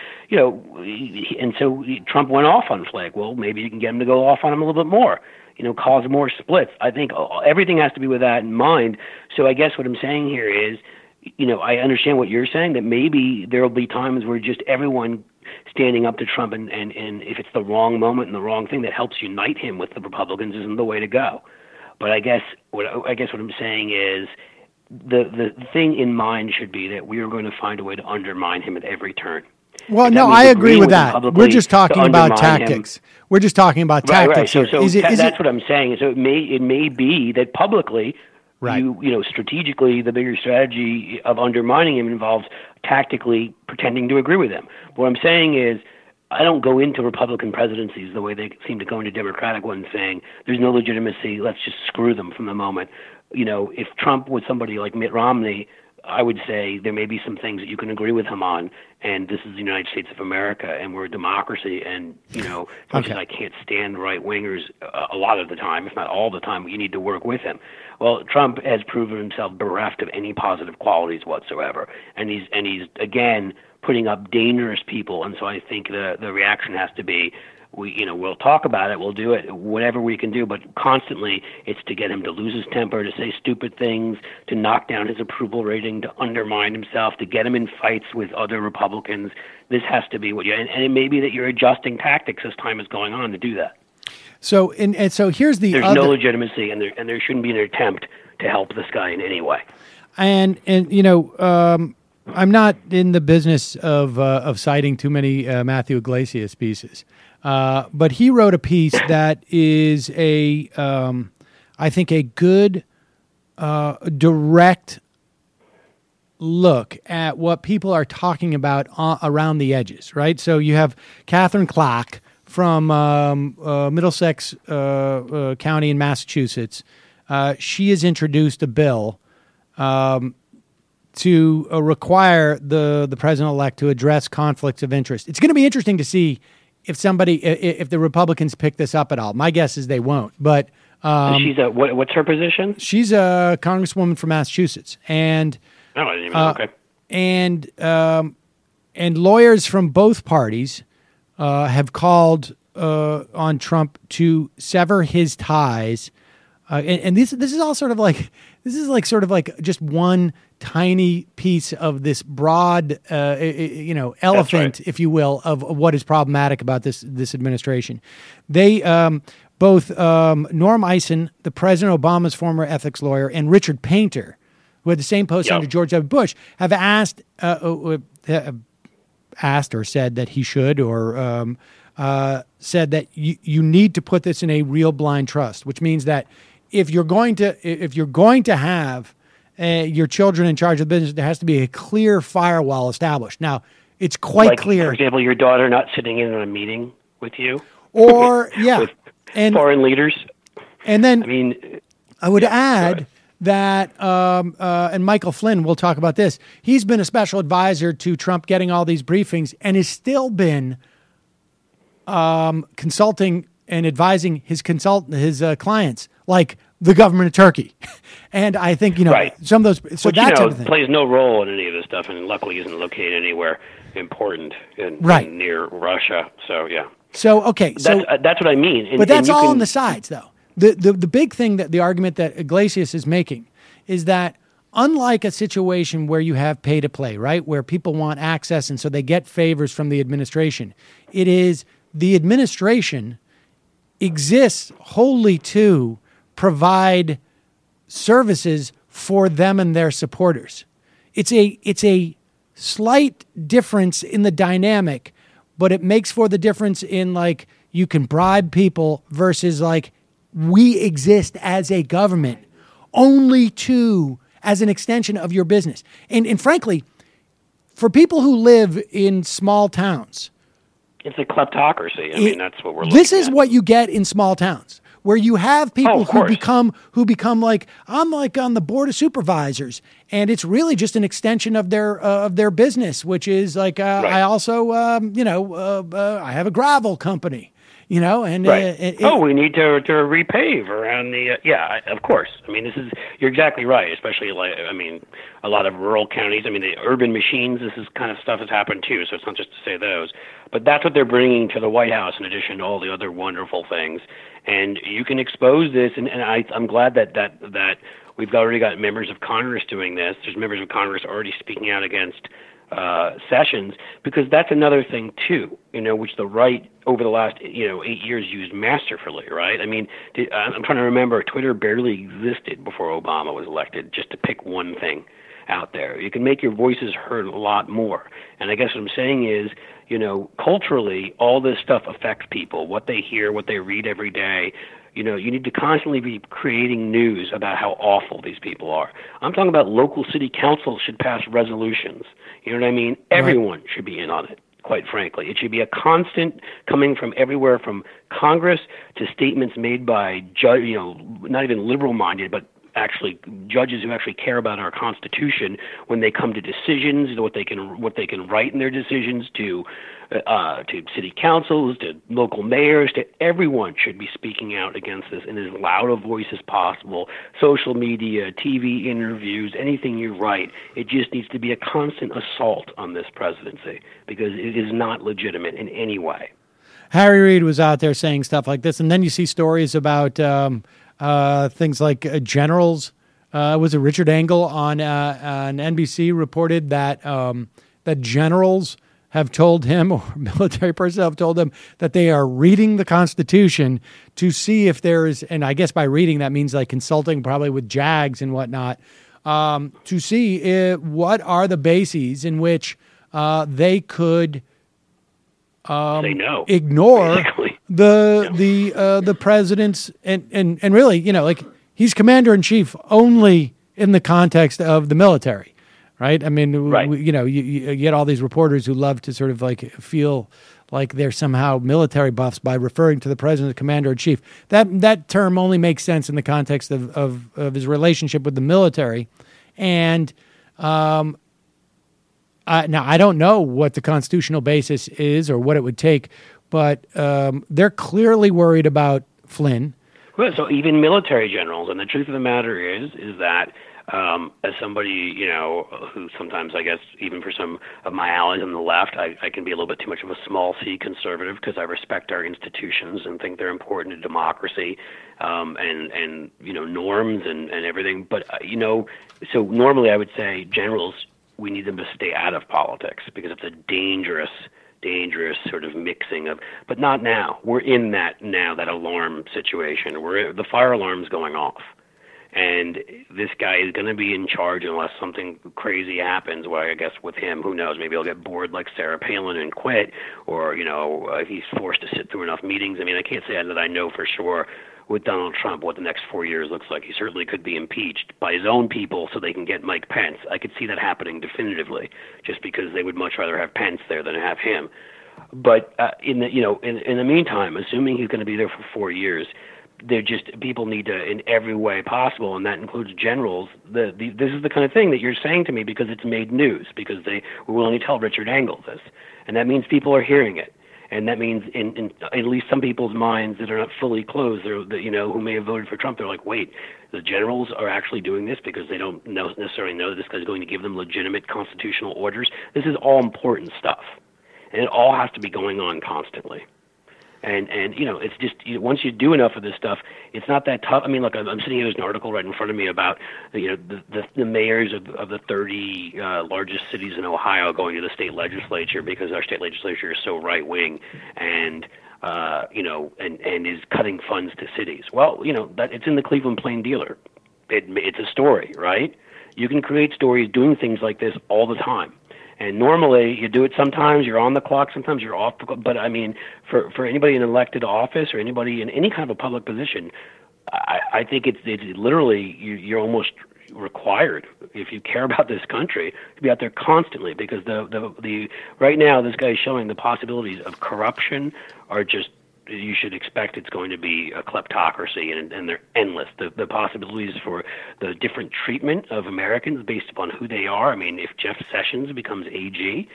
and so Trump went off on Flake. Well, maybe you can get him to go off on him a little bit more, cause more splits. I think everything has to be with that in mind. So I guess what I'm saying here is, I understand what you're saying, that maybe there will be times where just everyone standing up to Trump and if it's the wrong moment and the wrong thing that helps unite him with the Republicans isn't the way to go. But I guess what I'm saying is the thing in mind should be that we are going to find a way to undermine him at every turn. Well, no, I agree with that. We're just talking about tactics. We're just talking about tactics. Right. So that's what I'm saying. So it may be that publicly, strategically, the bigger strategy of undermining him involves tactically pretending to agree with him. What I'm saying is, I don't go into Republican presidencies the way they seem to go into Democratic ones, saying there's no legitimacy, let's just screw them from the moment. If Trump was somebody like Mitt Romney, I would say there may be some things that you can agree with him on, and this is the United States of America, and we're a democracy, and, as much as I can't stand right-wingers a lot of the time, if not all the time, you need to work with him. Well, Trump has proven himself bereft of any positive qualities whatsoever, and he's again putting up dangerous people, and so I think the reaction has to be, we'll talk about it, we'll do it, whatever we can do, but constantly it's to get him to lose his temper, to say stupid things, to knock down his approval rating, to undermine himself, to get him in fights with other Republicans. This has to be what and it may be that you're adjusting tactics as time is going on to do that. So so here's the There's no legitimacy, and there shouldn't be an attempt to help this guy in any way. And I'm not in the business of citing too many Matthew Iglesias pieces. But he wrote a piece that is I think a good, direct look at what people are talking about around the edges, right? So you have Catherine Clark from Middlesex County in Massachusetts. She has introduced a bill to require the president-elect to address conflicts of interest. It's going to be interesting to see if the Republicans pick this up at all. My guess is they won't. But she's what's her position? She's a congresswoman from Massachusetts, and I didn't even know. Okay. And lawyers from both parties have called on Trump to sever his ties. And this is all sort of like just one tiny piece of this broad elephant, if you will, of what is problematic about this administration. They both Norm Eisen, the President Obama's former ethics lawyer, and Richard Painter, who had the same post under George W. Bush, have asked or said that he should, or said that you need to put this in a real blind trust, which means that if you're going to have your children in charge of the business, there has to be a clear firewall established. Now, it's quite clear. For example, your daughter not sitting in on a meeting with you, or with foreign leaders. And then, I mean, I would add that, and Michael Flynn, we'll talk about this. He's been a special advisor to Trump, getting all these briefings, and has still been consulting and advising his clients, like the government of Turkey. And I think, some of those, so which, that type of thing plays no role in any of this stuff, and luckily isn't located anywhere important in near Russia. So, yeah. So, okay. That's what I mean. But that's all on the sides, though. The big thing, that the argument that Iglesias is making is that, unlike a situation where you have pay to play, right, where people want access and so they get favors from the administration, it is the administration exists wholly to provide services for them and their supporters. It's a slight difference in the dynamic, but it makes for the difference in, like, you can bribe people versus, like, we exist as a government only as an extension of your business. And frankly, for people who live in small towns, it's a kleptocracy. I mean, that's what we're looking at. This is what you get in small towns, where you have people who become like, I'm like on the board of supervisors, and it's really just an extension of their business, which is like, I also I have a gravel company. And we need to repave around the of course. I mean, you're exactly right, especially a lot of rural counties. I mean, the urban machines, this is kind of stuff has happened too, so it's not just to say those, but that's what they're bringing to the White House in addition to all the other wonderful things. And you can expose this, and I'm glad that we've already got members of Congress doing this. There's members of Congress already speaking out against Sessions, because that's another thing too, which the right over the last 8 years used masterfully, right? I mean, I'm trying to remember, Twitter barely existed before Obama was elected, just to pick one thing out there. You can make your voices heard a lot more. And I guess what I'm saying is, culturally, all this stuff affects people, what they hear, what they read every day. You need to constantly be creating news about how awful these people are. I'm talking about local city councils should pass resolutions. You know what I mean? Everyone should be in on it, quite frankly. It should be a constant coming from everywhere, from Congress to statements made by not even liberal-minded, but actually judges who actually care about our Constitution when they come to decisions, what they can write in their decisions to city councils, to local mayors, to everyone should be speaking out against this in as loud a voice as possible. Social media, TV interviews, anything you write, it just needs to be a constant assault on this presidency, because it is not legitimate in any way. Harry Reid was out there saying stuff like this, and then you see stories about things like generals. Was it Richard Engel on NBC reported that that generals have told him, or military personnel have told him, that they are reading the Constitution to see if there is, and I guess by reading that means like consulting probably with JAGs and whatnot, to see what are the bases in which they could ignore basically. the president's and really, like, he's commander in chief only in the context of the military. right? I mean, Right. You get all these reporters who love to sort of like feel like they're somehow military buffs by referring to the president as commander-in-chief. That term only makes sense in the context of his relationship with the military. And now I don't know what the constitutional basis is or what it would take, but they're clearly worried about Flynn. Well, so even military generals, and the truth of the matter is that as somebody, who sometimes, I guess, even for some of my allies on the left, I can be a little bit too much of a small C conservative because I respect our institutions and think they're important to democracy and norms and everything. But, so normally I would say generals, we need them to stay out of politics because it's a dangerous sort of mixing of, but not now. We're in that now, that alarm situation. The fire alarm's going off. And this guy is going to be in charge unless something crazy happens. Well, I guess with him, who knows? Maybe he'll get bored like Sarah Palin and quit, or if he's forced to sit through enough meetings. I mean, I can't say that I know for sure with Donald Trump what the next 4 years looks like. He certainly could be impeached by his own people so they can get Mike Pence. I could see that happening definitively, just because they would much rather have Pence there than have him. But in the meantime, assuming he's going to be there for 4 years. People need to, in every way possible, and that includes generals. This is the kind of thing that you're saying to me because it's made news, because they were willing to tell Richard Engel this, and that means people are hearing it, and that means in at least some people's minds that are not fully closed, who may have voted for Trump, they're like, wait, the generals are actually doing this because they don't necessarily know that this guy's going to give them legitimate constitutional orders. This is all important stuff, and it all has to be going on constantly. And it's just once you do enough of this stuff, it's not that tough. I mean, look, I'm sitting here. There's an article right in front of me about the mayors of the 30 largest cities in Ohio going to the state legislature because our state legislature is so right wing, and is cutting funds to cities. Well, that it's in the Cleveland Plain Dealer. It's a story, right? You can create stories doing things like this all the time. And normally you do it sometimes, you're on the clock, sometimes you're off the clock. But, I mean, for anybody in elected office or anybody in any kind of a public position, I think it's literally you're almost required, if you care about this country, to be out there constantly because the right now this guy is showing the possibilities of corruption are just, you should expect it's going to be a kleptocracy, and they're endless. The possibilities for the different treatment of Americans based upon who they are. I mean, if Jeff Sessions becomes AG,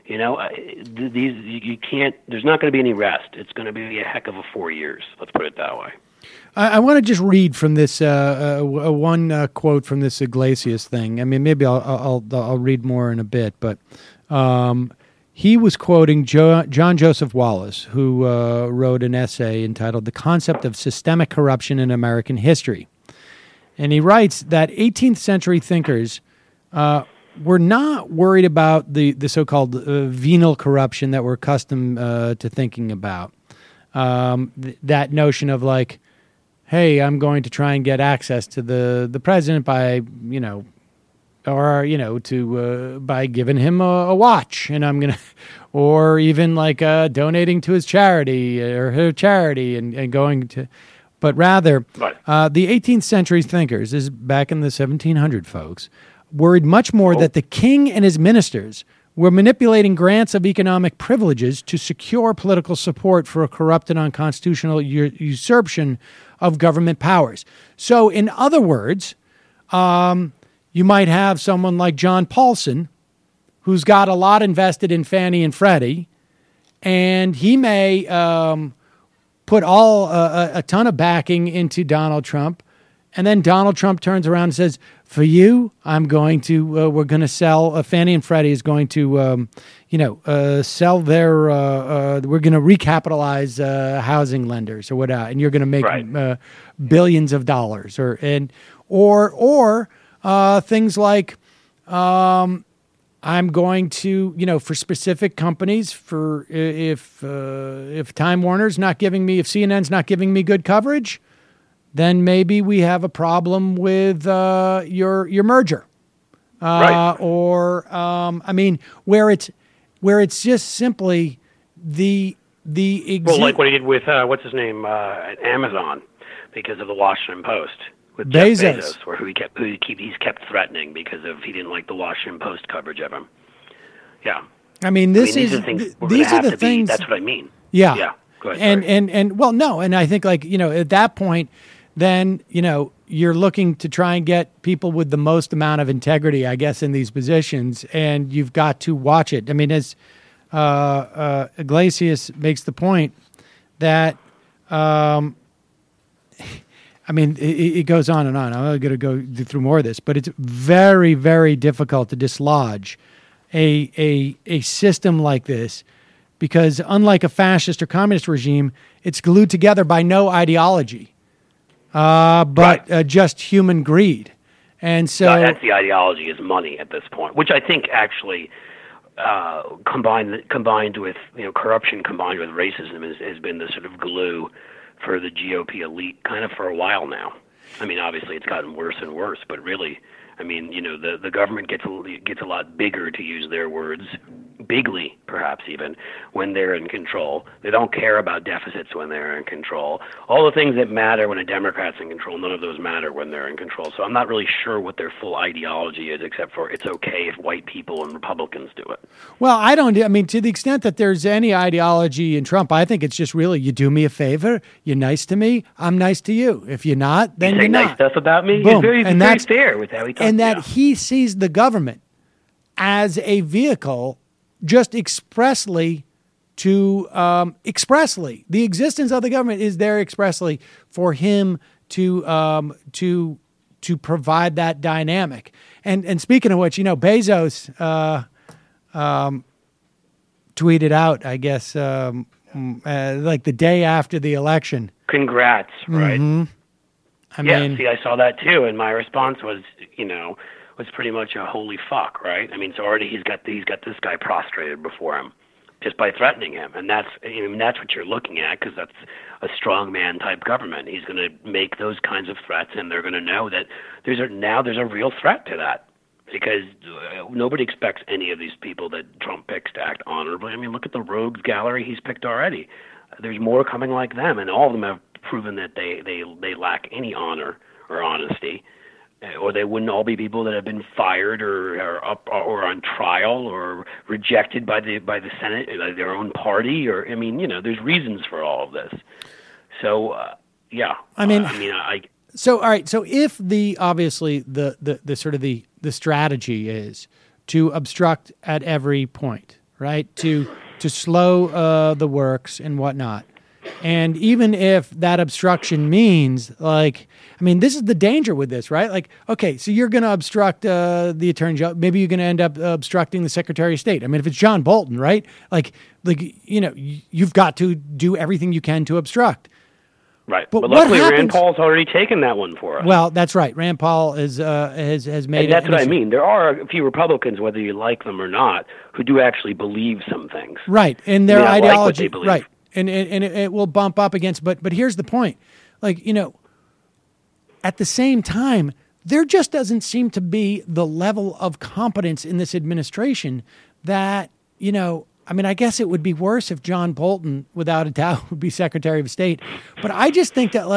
you can't. There's not going to be any rest. It's going to be a heck of a 4 years. Let's put it that way. I want to just read from this one quote from this Iglesias thing. I mean, maybe I'll read more in a bit, but. He was quoting John Joseph Wallace, who wrote an essay entitled The Concept of Systemic Corruption in American History. And he writes that 18th century thinkers were not worried about the so-called venal corruption that we're accustomed to thinking about. That notion of like, hey, I'm going to try and get access to the president by, by giving him a watch, and I'm gonna, or even like donating to his charity or her charity and going to, but rather, right. The 18th century thinkers, this is back in the 1700 folks, worried much more that the king and his ministers were manipulating grants of economic privileges to secure political support for a corrupt and unconstitutional usurpation of government powers. So, in other words, you might have someone like John Paulson, who's got a lot invested in Fannie and Freddie, and he may put a ton of backing into Donald Trump, and then Donald Trump turns around and says, "For you, I'm going to. We're going to sell. Fannie and Freddie is going to, sell their. We're going to recapitalize housing lenders or whatever, and you're going to make billions of dollars, or things like, I'm going to, for specific companies, for if Time Warner's not giving me, if CNN's not giving me good coverage, then maybe we have a problem with your merger, right? Or where it's just simply the well, like what he did with what's his name, Amazon, because of the Washington Post. with Jeff Bezos. Bezos, or he's kept threatening because he didn't like the Washington Post coverage of him. Yeah. I mean, these are the things we're these gonna are have the to things. That's what I mean. Yeah. Yeah. Go ahead, And well, no, and I think like, at that point, then, you're looking to try and get people with the most amount of integrity, I guess, in these positions, and you've got to watch it. I mean, as Iglesias makes the point that, it goes on and on. I'm going to go through more of this, but it's very, very difficult to dislodge a system like this because unlike a fascist or communist regime, it's glued together by no ideology, but just human greed. And so that's the ideology is money at this point, which I think actually combined with corruption combined with racism has been the sort of glue for the GOP elite kind of for a while now. I mean, obviously it's gotten worse and worse, but really, I mean, the government gets a lot bigger, to use their words, bigly perhaps even, when they're in control. They don't care about deficits when they're in control. All the things that matter when a Democrat's in control, none of those matter when they're in control. So I'm not really sure what their full ideology is, except for it's okay if white people and Republicans do it. Well, I mean, to the extent that there's any ideology in Trump, I think it's just really, you do me a favor, you're nice to me, I'm nice to you. If you're not, then you say you're nice not. Stuff about me. Boom. He's very fair with how he talks. And that he sees the government as a vehicle just expressly the existence of the government is there expressly for him to provide that dynamic. And speaking of which, Bezos tweeted out, I guess, like the day after the election. Congrats, right? Mm-hmm. I mean, I saw that too, and my response was pretty much a holy fuck, right? I mean, so already he's got this guy prostrated before him just by threatening him, and that's what you're looking at, because that's a strongman type government. He's going to make those kinds of threats, and they're going to know that there's a real threat to that, because nobody expects any of these people that Trump picks to act honorably. I mean, look at the rogues gallery he's picked already. There's more coming like them, and all of them have proven that they lack any honor or honesty, or they wouldn't all be people that have been fired or on trial or rejected by the Senate, by their own party, or I mean, there's reasons for all of this. So So all right. So if obviously the sort of the strategy is to obstruct at every point, right? To slow the works and whatnot. And even if that obstruction means, this is the danger with this, right? Like, okay, so you're going to obstruct the Attorney General. Maybe you're going to end up obstructing the Secretary of State. I mean, if it's John Bolton, right? You've got to do everything you can to obstruct. Right. But luckily, Rand Paul's already taken that one for us. Well, that's right. Rand Paul has made and that's what I mean. There are a few Republicans, whether you like them or not, who do actually believe some things. Right. And their ideology. Like what they believe. Right. And it will bump up against, but here's the point. At the same time, there just doesn't seem to be the level of competence in this administration that, I guess it would be worse if John Bolton, without a doubt, would be Secretary of State. But I just think that,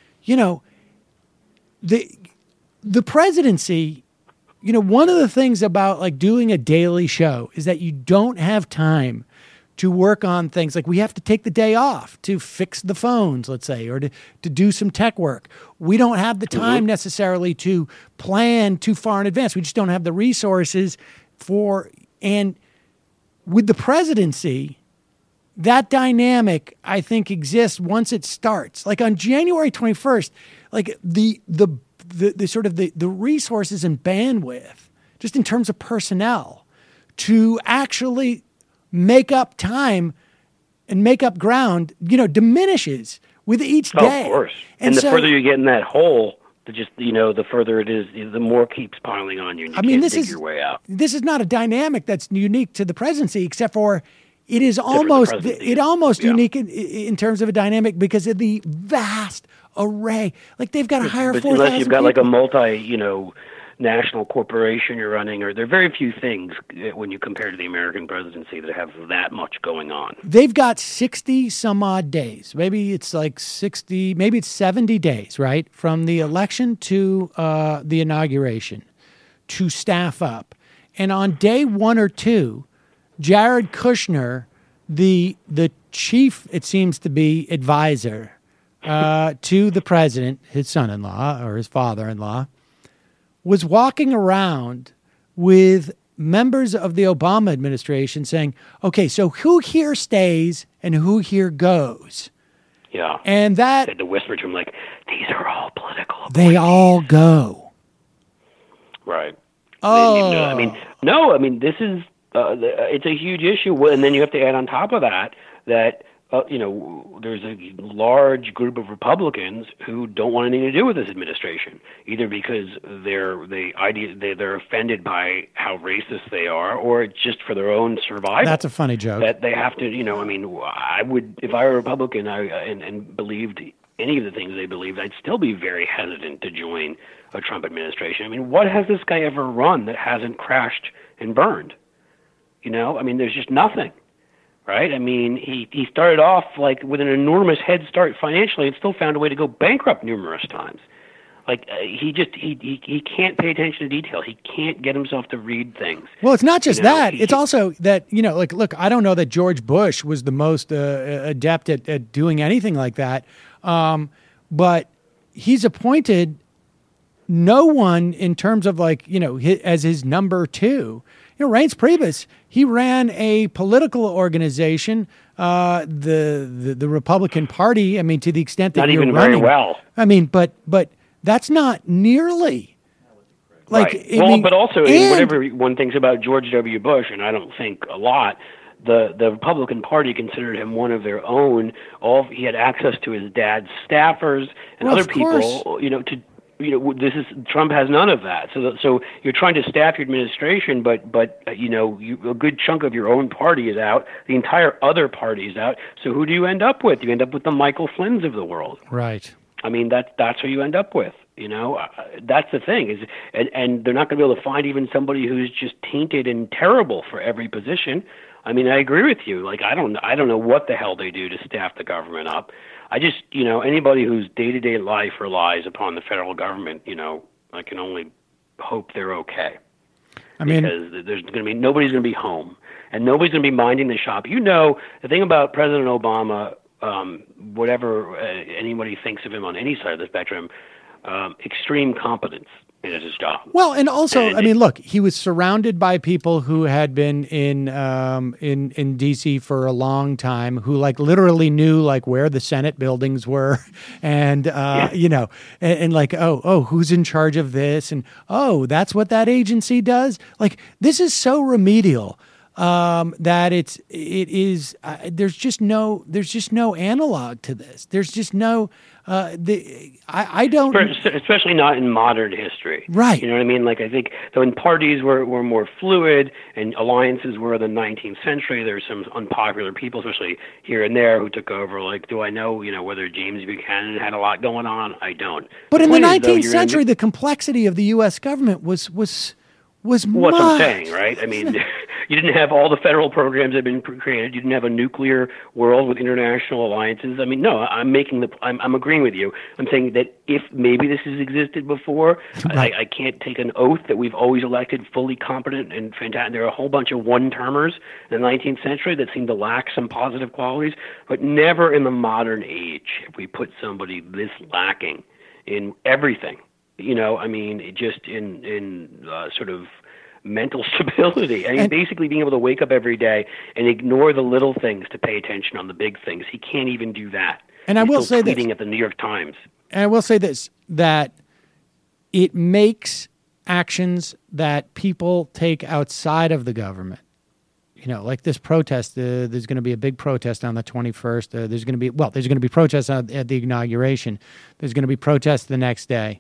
the presidency, one of the things about doing a daily show is that you don't have time to work on things. Like, we have to take the day off to fix the phones, let's say, or to do some tech work. We don't have the time necessarily to plan too far in advance. We just don't have the resources and with the presidency, that dynamic, I think, exists once it starts. Like on January 21st, the sort of the resources and bandwidth, just in terms of personnel, to actually make up time and make up ground, diminishes with each day. Of course. And the further you get in that hole, the further it is, the more keeps piling on you. And you can't dig your way out. This is not a dynamic that's unique to the presidency, except for it is almost unique in terms of a dynamic because of the vast array. Like, they've got to hire 4,000 unless you've got people. like a multi, national corporation you're running, or there are very few things when you compare to the American presidency that have that much going on. They've got 60 some odd days. Maybe it's like 60, maybe it's 70 days, right? From the election to the inauguration to staff up. And on day 1 or 2, Jared Kushner, the chief, it seems to be, advisor to the president, his son-in-law or his father-in-law, was walking around with members of the Obama administration saying, okay, so who here stays and who here goes? Yeah. And that... They had to whisper to him, like, these are all political appointees. They all go. Right. Oh. This is... it's a huge issue. And then you have to add on top of that there's a large group of Republicans who don't want anything to do with this administration, either because they're offended by how racist they are, or it's just for their own survival. That's a funny joke. That they have to, I would, if I were a Republican and believed any of the things they believed, I'd still be very hesitant to join a Trump administration. I mean, what has this guy ever run that hasn't crashed and burned? There's just nothing. Right? I mean, he started off like with an enormous head start financially and still found a way to go bankrupt numerous times. Like he can't pay attention to detail. He can't get himself to read things. Well, it's not just that. It's also that, look, I don't know that George Bush was the most adept at doing anything like that. But he's appointed no one in terms of as his number 2. Reince Priebus, he ran a political organization, the Republican Party. I mean, to the extent that not you're even running, very well. I mean, but that's not nearly right. But also whatever one thinks about George W. Bush, and I don't think a lot. The Republican Party considered him one of their own. He had access to his dad's staffers and other people. Trump has none of that. So you're trying to staff your administration, but a good chunk of your own party is out. The entire other party is out. So who do you end up with? You end up with the Michael Flynns of the world. Right. I mean, that's who you end up with. That's the thing and they're not going to be able to find even somebody who's just tainted and terrible for every position. I mean, I agree with you. Like, I don't know what the hell they do to staff the government up. I just, anybody whose day-to-day life relies upon the federal government, I can only hope they're okay. Because there's going to be nobody's going to be home, and nobody's going to be minding the shop. The thing about President Obama, whatever anybody thinks of him on any side of the spectrum, extreme competence in his job. Well, and also, look, he was surrounded by people who had been in D.C. for a long time, who literally knew where the Senate buildings were, and who's in charge of this, and that's what that agency does. This is so remedial that it is. There's just no analog to this. There's just no. I don't, especially not in modern history. Right. You know what I mean? I think when parties were more fluid and alliances were in the 19th century, there were some unpopular people, especially here and there, who took over. Do I know, whether James Buchanan had a lot going on? I don't. But in the 19th century, the complexity of the U.S. government was what I'm saying, right? I mean, you didn't have all the federal programs that had been created. You didn't have a nuclear world with international alliances. I mean, no, I'm agreeing with you. I'm saying that if maybe this has existed before, right. I can't take an oath that we've always elected fully competent and fantastic. There are a whole bunch of one-termers in the 19th century that seem to lack some positive qualities, but never in the modern age have we put somebody this lacking in everything. Just in sort of mental stability. I mean, basically being able to wake up every day and ignore the little things to pay attention on the big things. He can't even do that. And He's I will say this. this. At the New York Times. And I will say this, that it makes actions that people take outside of the government. Like this protest, there's going to be a big protest on the 21st. There's going to be protests at the inauguration. There's going to be protests the next day.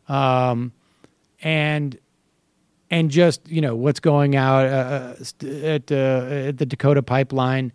And just, what's going out at the Dakota pipeline.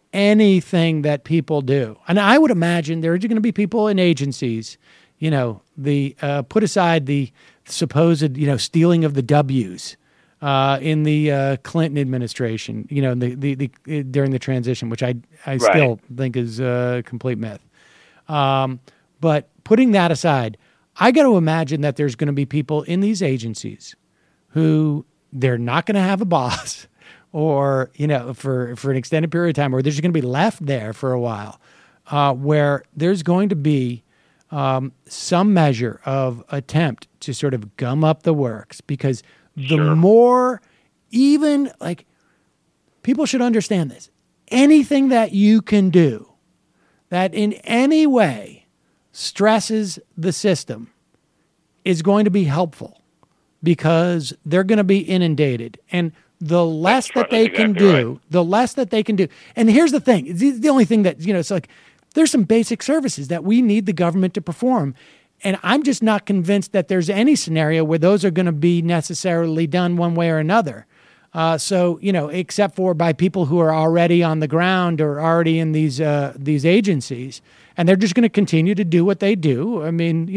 Anything that people do. And I would imagine there are going to be people in agencies, put aside the supposed, stealing of the W's in the Clinton administration, the during the transition, which I still think is a complete myth. But putting that aside, I got to imagine that there's going to be people in these agencies who they're not going to have a boss or, for an extended period of time, or they're just going to be left there for a while, where there's going to be some measure of attempt to sort of gum up the works, because the more, even like, people should understand this, anything that you can do that in any way stresses the system is going to be helpful, because they're going to be inundated. And the less that they can do, the less that they can do. And here's the thing. It's the only thing that, it's like, there's some basic services that we need the government to perform. And I'm just not convinced that there's any scenario where those are going to be necessarily done one way or another. So, except for by people who are already on the ground or already in these agencies, and they're just going to continue to do what they do. I mean,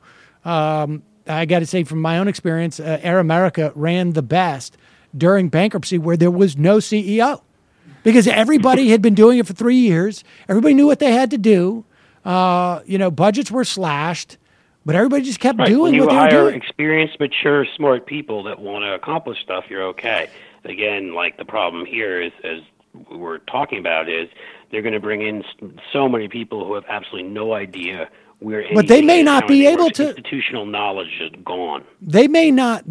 I got to say, from my own experience, Air America ran the best during bankruptcy where there was no CEO, because everybody had been doing it for 3 years. Everybody knew what they had to do. Budgets were slashed, but everybody just kept doing what they were doing. When you hire experienced, mature, smart people that want to accomplish stuff, you're okay. Again, like, the problem here is, as we're talking about, is they're going to bring in so many people who have absolutely no idea where. But they may not be able to. Institutional knowledge is gone. They may not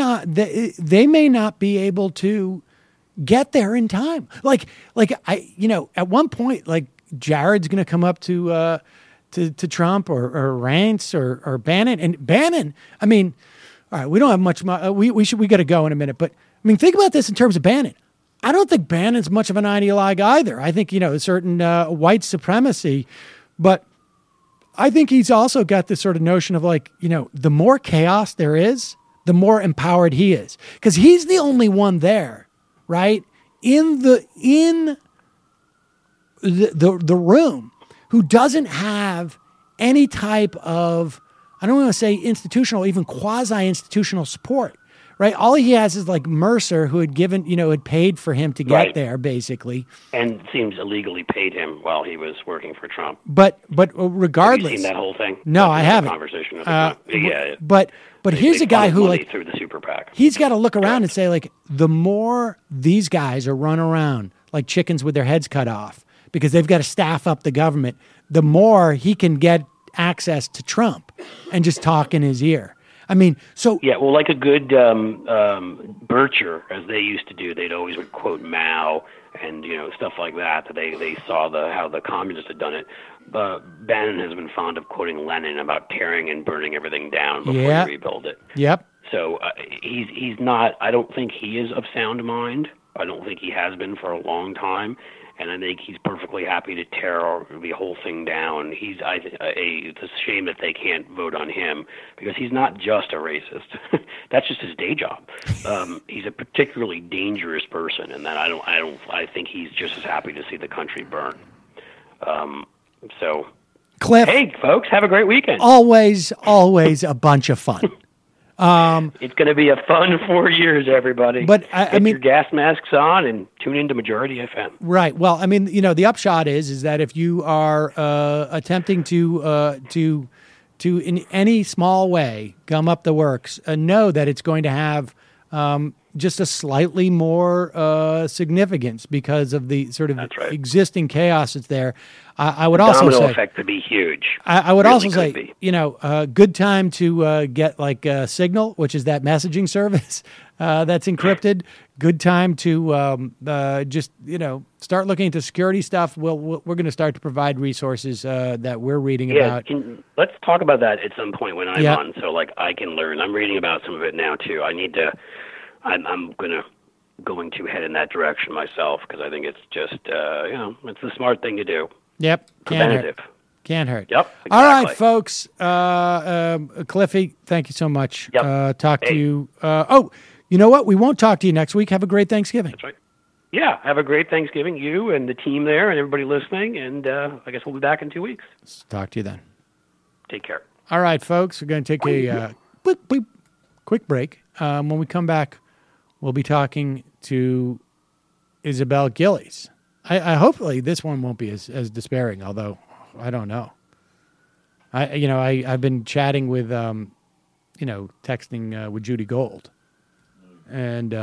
be able to get there in time. Like at one point, like, Jared's going to come up to Trump or Rance or Bannon. And Bannon, I mean, all right, we don't have much. We got to go in a minute, but I mean, think about this in terms of Bannon. I don't think Bannon's much of an ideologue either. I think, a certain white supremacy, but I think he's also got this sort of notion of, like, the more chaos there is, the more empowered he is, because he's the only one there, right, in the room who doesn't have any type of, I don't want to say institutional, even quasi-institutional support, right? All he has is, like, Mercer, who had given, had paid for him to get there, basically. And seems illegally paid him while he was working for Trump. But regardless. Have you seen that whole thing? No, I haven't. Conversation of But here's a guy who, like, through the super PAC. He's got to look around and say, like, the more these guys are run around like chickens with their heads cut off because they've got to staff up the government, the more he can get access to Trump and just talk in his ear. I mean, so... Yeah, well, like a good Bircher, as they used to do, they'd always would quote Mao and, stuff like that they saw how the communists had done it. Bannon has been fond of quoting Lenin about tearing and burning everything down before you rebuild it. Yep. So he's not... I don't think he is of sound mind. I don't think he has been for a long time. And I think he's perfectly happy to tear the whole thing down. It's a shame that they can't vote on him, because he's not just a racist. That's just his day job. He's a particularly dangerous person, and that I think he's just as happy to see the country burn. So, Cliff, hey folks, have a great weekend. Always a bunch of fun. It's going to be a fun 4 years, everybody. But I mean, your gas masks on and tune into Majority FM. Right. Well, I mean, the upshot is that if you are attempting to in any small way gum up the works, know that it's going to have just a slightly more significance because of the sort of existing chaos that's there. I would also say domino effect could be huge. I would also say, good time to get like Signal, which is that messaging service that's encrypted. Good time to just start looking into security stuff. We're going to start to provide reresources that we're reading about. Let's talk about that at some point when I'm on, so like I can learn. I'm reading about some of it now too. I need to. I'm going to head in that direction myself, because I think it's just it's the smart thing to do. Yep. Preventative. Can't hurt. Yep. Exactly. All right, folks. Cliffy, thank you so much. Yep. Talk to you. You know what? We won't talk to you next week. Have a great Thanksgiving. That's right. Yeah. Have a great Thanksgiving, you and the team there and everybody listening. And I guess we'll be back in 2 weeks. Talk to you then. Take care. All right, folks, we're going to take a quick break. When we come back, we'll be talking to Isabel Gillies. I hopefully this one won't be as despairing, although I don't know. I've been chatting with texting with Judy Gold, and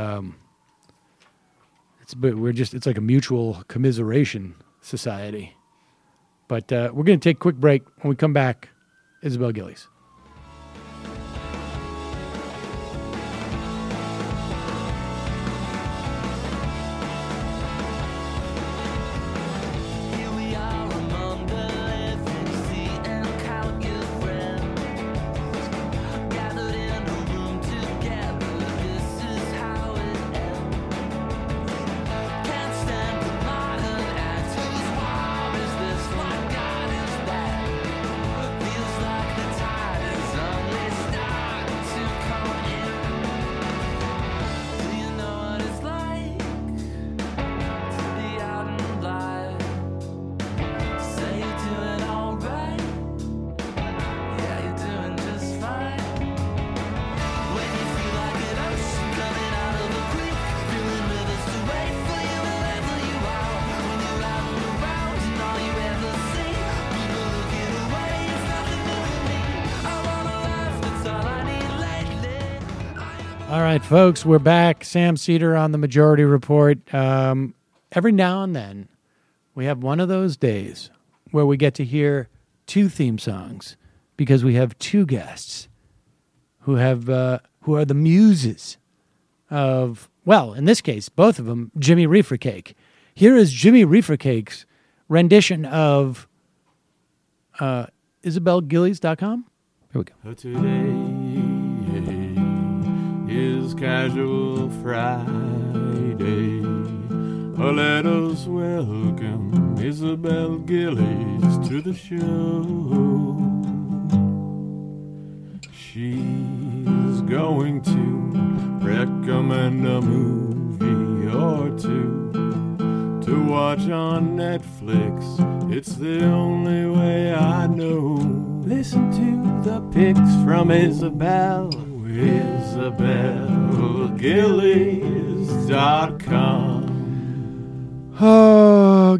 it's like a mutual commiseration society. But we're going to take a quick break. When we come back, Isabel Gillies. All right, folks, we're back. Sam Cedar on the Majority Report. Every now and then, we have one of those days where we get to hear two theme songs because we have two guests who are the muses of, well, in this case, both of them, Jimmy Reefer Cake. Here is Jimmy Reefer Cake's rendition of IsabelGillies.com. Here we go. Today is Casual Friday. Let us welcome Isabel Gillies to the show. She's going to recommend a movie or two to watch on Netflix. It's the only way I know. Listen to the picks from Isabel. IsabelGillies.com. Oh,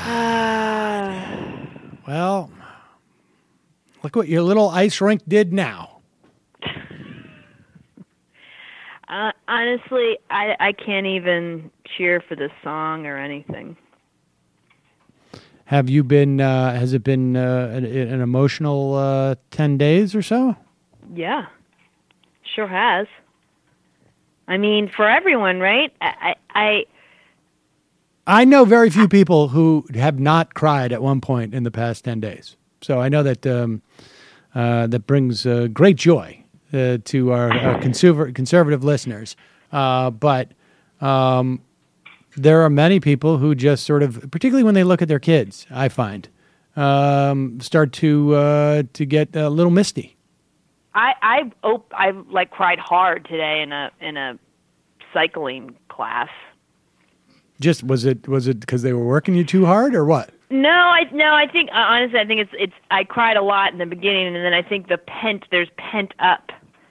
God. Well, look what your little ice rink did now. Honestly, I can't even cheer for this song or anything. Have you been, has it been an emotional 10 days or so? Yeah. Sure has. I mean, for everyone, right? I know very few people who have not cried at one point in the past 10 days. So I know that that brings great joy to our conservative listeners. But there are many people who just sort of, particularly when they look at their kids, I find, start to get a little misty. I like cried hard today in a cycling class. Just was it because they were working you too hard or what? No, I think honestly, I think it's I cried a lot in the beginning, and then I think there's pent up,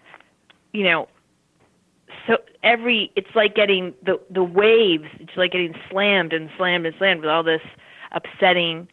so it's like getting the waves. It's like getting slammed and slammed and slammed with all this upsetting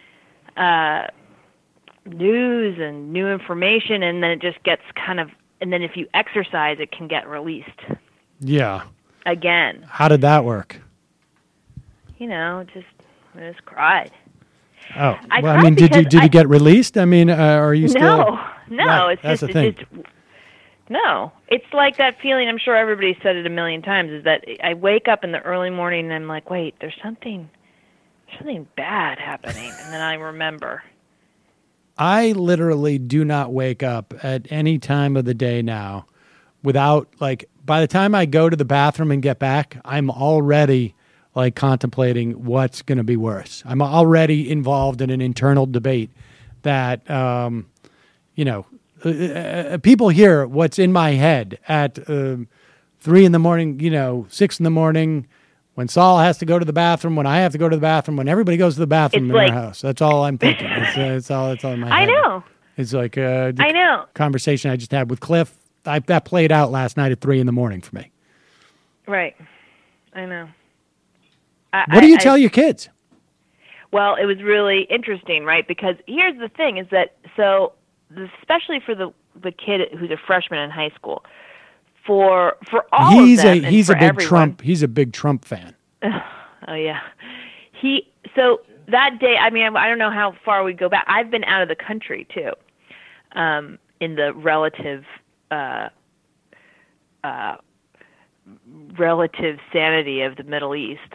news and new information, and then it just gets and then if you exercise, it can get released. Yeah. Again. How did that work? I just cried. Oh, did you get released? I mean, are you still? No, right. It's That's just, the thing. No, it's like that feeling. I'm sure everybody said it a million times. Is that I wake up in the early morning and I'm like, wait, there's something bad happening, and then I remember. I literally do not wake up at any time of the day now without, by the time I go to the bathroom and get back, I'm already contemplating what's going to be worse. I'm already involved in an internal debate that, people hear what's in my head at 3 in the morning, 6 in the morning, when Saul has to go to the bathroom, when I have to go to the bathroom, when everybody goes to the bathroom in our house. That's all I'm thinking. It's all in my head. I know. It's like I know. conversation I just had with Cliff. That played out last night at 3 a.m. for me. Right. I know. What do you tell your kids? Well, it was really interesting, right? Because here's the thing: is that especially for the kid who's a freshman in high school, for all of them, he's and a for big everyone, Trump. He's a big Trump fan. Oh yeah, so that day. I mean, I don't know how far we go back. I've been out of the country too, in the relative sanity of the Middle East.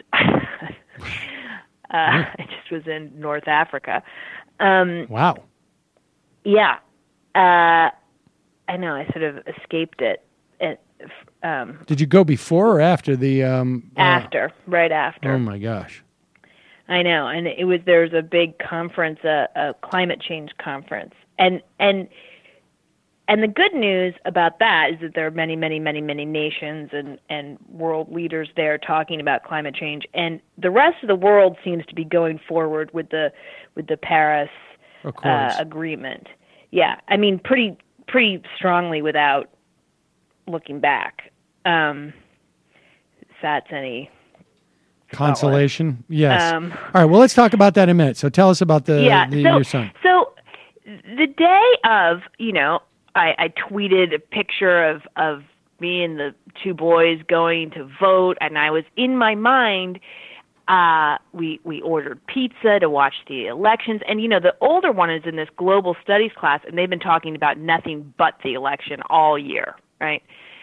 I just was in North Africa. Wow. Yeah. I know. I sort of escaped it. Did you go before or after the? After, right after. Oh my gosh. I know, and there was a big conference, a climate change conference, and the good news about that is that there are many, many, many, many nations and world leaders there talking about climate change, and the rest of the world seems to be going forward with the Paris agreement. Yeah, I mean pretty strongly without looking back. If that's any consolation. Yes. All right. Well, let's talk about that in a minute. So tell us about your son. So the day of, I tweeted a picture of me and the two boys going to vote, and I was in my mind. We ordered pizza to watch the elections, and the older one is in this global studies class, and they've been talking about nothing but the election all year, right?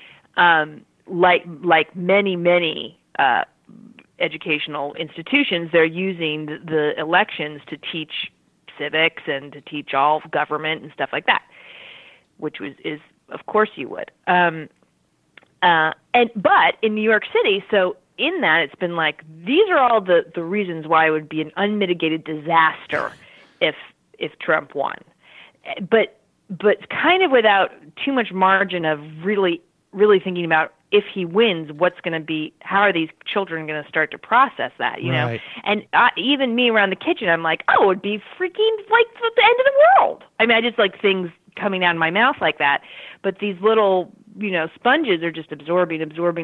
Like many educational institutions, they're using the elections to teach civics and to teach all government and stuff like that, which is of course you would. But in New York City, so in that it's been like, these are all the reasons why it would be an unmitigated disaster if Trump won. But kind of without too much margin of really thinking about, if he wins, what's going to be, how are these children going to start to process that, Right. And even me around the kitchen, I'm like, oh, it would be freaking like the end of the world. I mean, I just like things coming out of my mouth like that. But these little, sponges are just absorbing.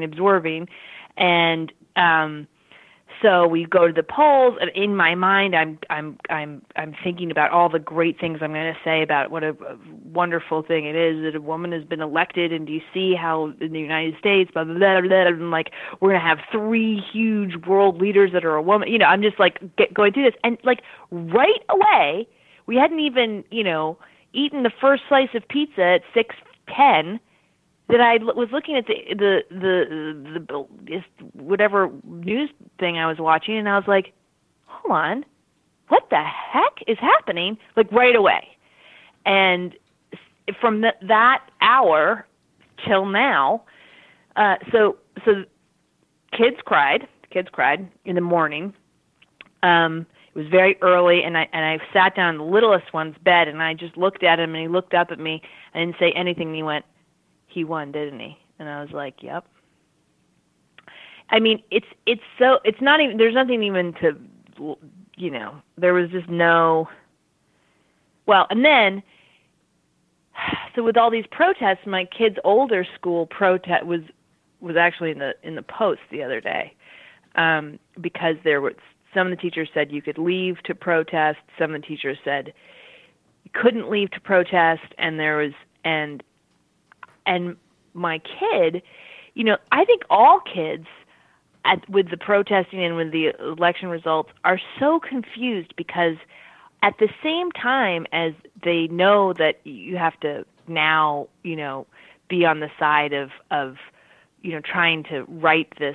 And so we go to the polls, and in my mind, I'm thinking about all the great things I'm going to say about what a wonderful thing it is that a woman has been elected. And do you see how in the United States, blah blah blah blah, and like we're going to have 3 huge world leaders that are a woman. I'm just like going through this, and like right away, we hadn't even eaten the first slice of pizza at 6:10. That I was looking at the whatever news thing I was watching, and I was like, hold on, what the heck is happening? Like right away. And from that hour till now, so kids cried in the morning. It was very early, and I sat down in the littlest one's bed, and I just looked at him, and he looked up at me. I didn't say anything, and he went, he won, didn't he? And I was like, yep. I mean, it's not even, there's nothing even to, there was just no, well, and then, so with all these protests, my kid's older school protest was actually in the Post the other day, because there were, some of the teachers said you could leave to protest, some of the teachers said you couldn't leave to protest, and there was, and my kid, I think all kids with the protesting and with the election results are so confused, because at the same time as they know that you have to now, be on the side of trying to right this,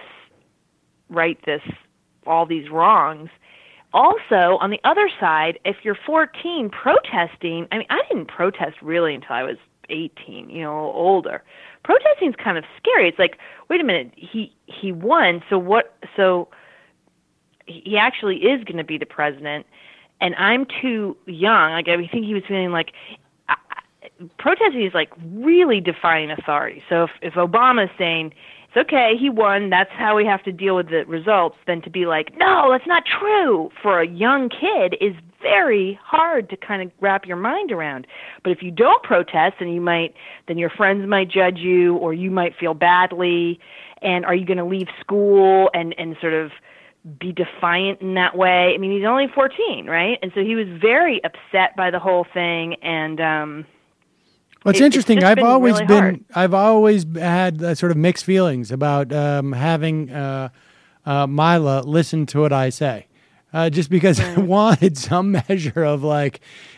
all these wrongs. Also, on the other side, if you're 14 protesting, I mean, I didn't protest really until I was 18, older. Protesting is kind of scary. It's like, wait a minute, he won, so what? So he actually is going to be the president, and I'm too young. Like, I think he was feeling like protesting is like really defying authority. So if Obama's saying it's okay, he won, that's how we have to deal with the results, then to be like, no, that's not true, for a young kid is very hard to kind of wrap your mind around. But if you don't protest, then your friends might judge you, or you might feel badly. And are you going to leave school and sort of be defiant in that way? I mean, he's only 14, right? And so he was very upset by the whole thing. And well, it's interesting. I've always had sort of mixed feelings about having Mila listen to what I say, just because I wanted some measure of like,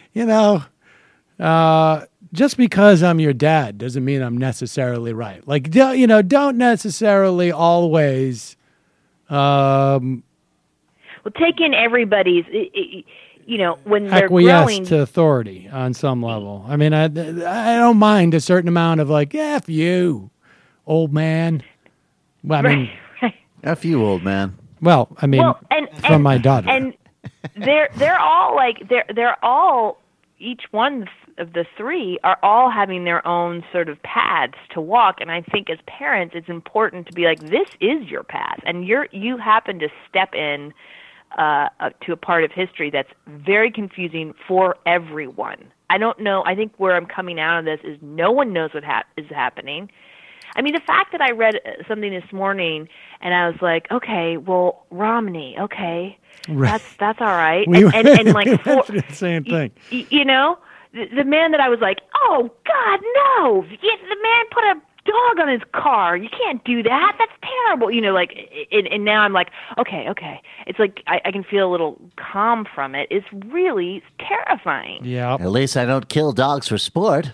just because I'm your dad doesn't mean I'm necessarily right. Like, don't necessarily always. Well, take in everybody's, when they're acquiesce growing to authority on some level. I mean, I don't mind a certain amount of like, F you, old man. Well, I mean, F you, old man. Well, I mean, from my daughter. And they're all like they're all, each one of the three are all having their own sort of paths to walk. And I think as parents, it's important to be like, this is your path, and you happen to step in to a part of history that's very confusing for everyone. I don't know. I think where I'm coming out of this is no one knows what is happening. I mean, the fact that I read something this morning and I was like, okay, well, Romney, okay, right. that's all right. We and like the same thing. The man that I was like, oh God, no! The man put a dog on his car. You can't do that. That's terrible. And now I'm like, okay. It's like I can feel a little calm from it. It's really terrifying. Yeah. At least I don't kill dogs for sport.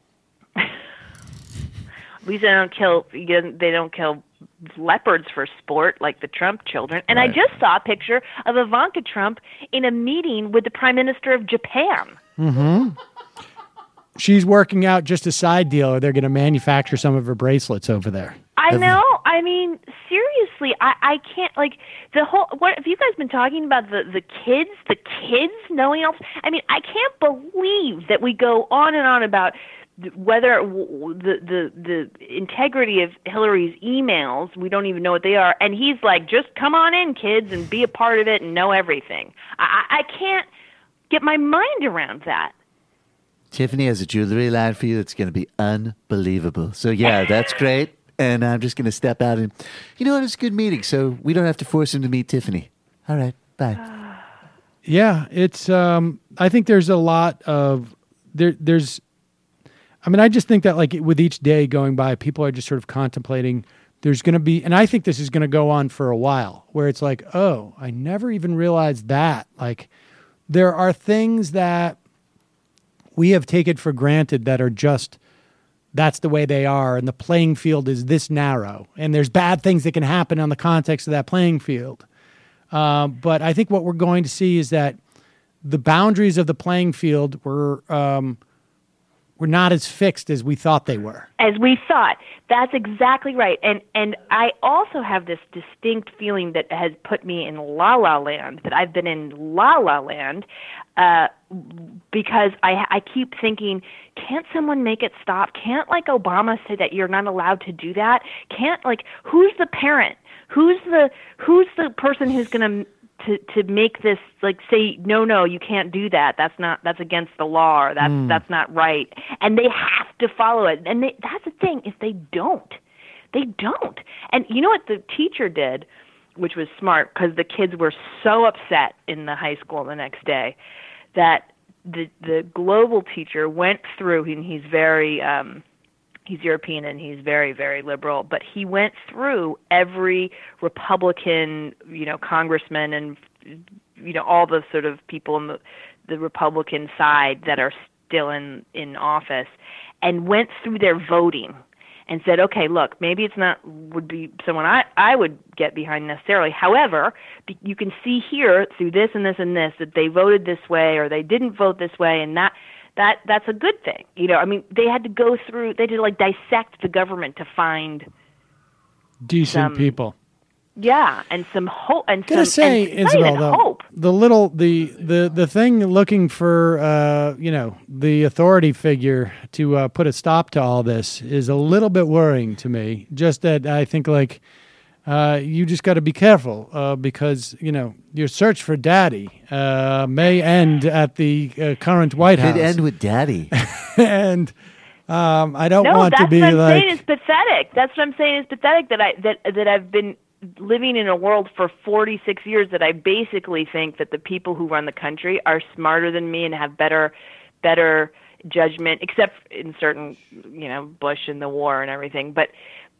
At least they don't kill leopards for sport like the Trump children. And Right. I just saw a picture of Ivanka Trump in a meeting with the Prime Minister of Japan. Mm-hmm. She's working out just a side deal, or they're going to manufacture some of her bracelets over there. I know. I mean, seriously, I can't, like, the whole, what have you guys been talking about, the kids knowing else? I mean, I can't believe that we go on and on about whether the integrity of Hillary's emails, we don't even know what they are, and he's like, just come on in, kids, and be a part of it and know everything. I can't get my mind around that. Tiffany has a jewelry line for you that's going to be unbelievable. So, yeah, that's great. And I'm just going to step out and, you know what, it's a good meeting, so we don't have to force him to meet Tiffany. All right, bye. Yeah, it's, I think there's a lot of, I just think that like with each day going by, people are just sort of contemplating there's going to be, and I think this is going to go on for a while, where it's like, oh, I never even realized that. Like, there are things that we have taken for granted that are just, that's the way they are, and the playing field is this narrow, and there's bad things that can happen on the context of that playing field. But I think what we're going to see is that the boundaries of the playing field were not as fixed as we thought they were. As we thought. That's exactly right. And I also have this distinct feeling that has put me in la-la land, that I've been in la-la land, because I keep thinking, can't someone make it stop? Can't, like, Obama say that you're not allowed to do that? Can't, like, who's the parent? Who's the person who's going to make this, like, say, no, you can't do that. That's against the law, or that's not right. And they have to follow it. And that's the thing, is they don't. They don't. And you know what the teacher did, which was smart, because the kids were so upset in the high school the next day, that the global teacher went through, and he's very he's European and he's very, very liberal, but he went through every Republican, congressman and, all the sort of people on the Republican side that are still in office, and went through their voting and said, okay, look, maybe it's not would be someone I would get behind necessarily. However, you can see here through this and this and this that they voted this way or they didn't vote this way, and that's a good thing. They had to go through, they had to, like, dissect the government to find decent people. Yeah, and some hope, and gotta say, Isabel, though, hope. The thing looking for the authority figure to put a stop to all this is a little bit worrying to me. Just that I think, like, you just got to be careful because, your search for daddy may end at the current White House. Could end with daddy. And I don't No, want that's to be what I'm like... saying is pathetic. That's what I'm saying is pathetic that I've been living in a world for 46 years that I basically think that the people who run the country are smarter than me and have better judgment, except in certain, Bush and the war and everything. But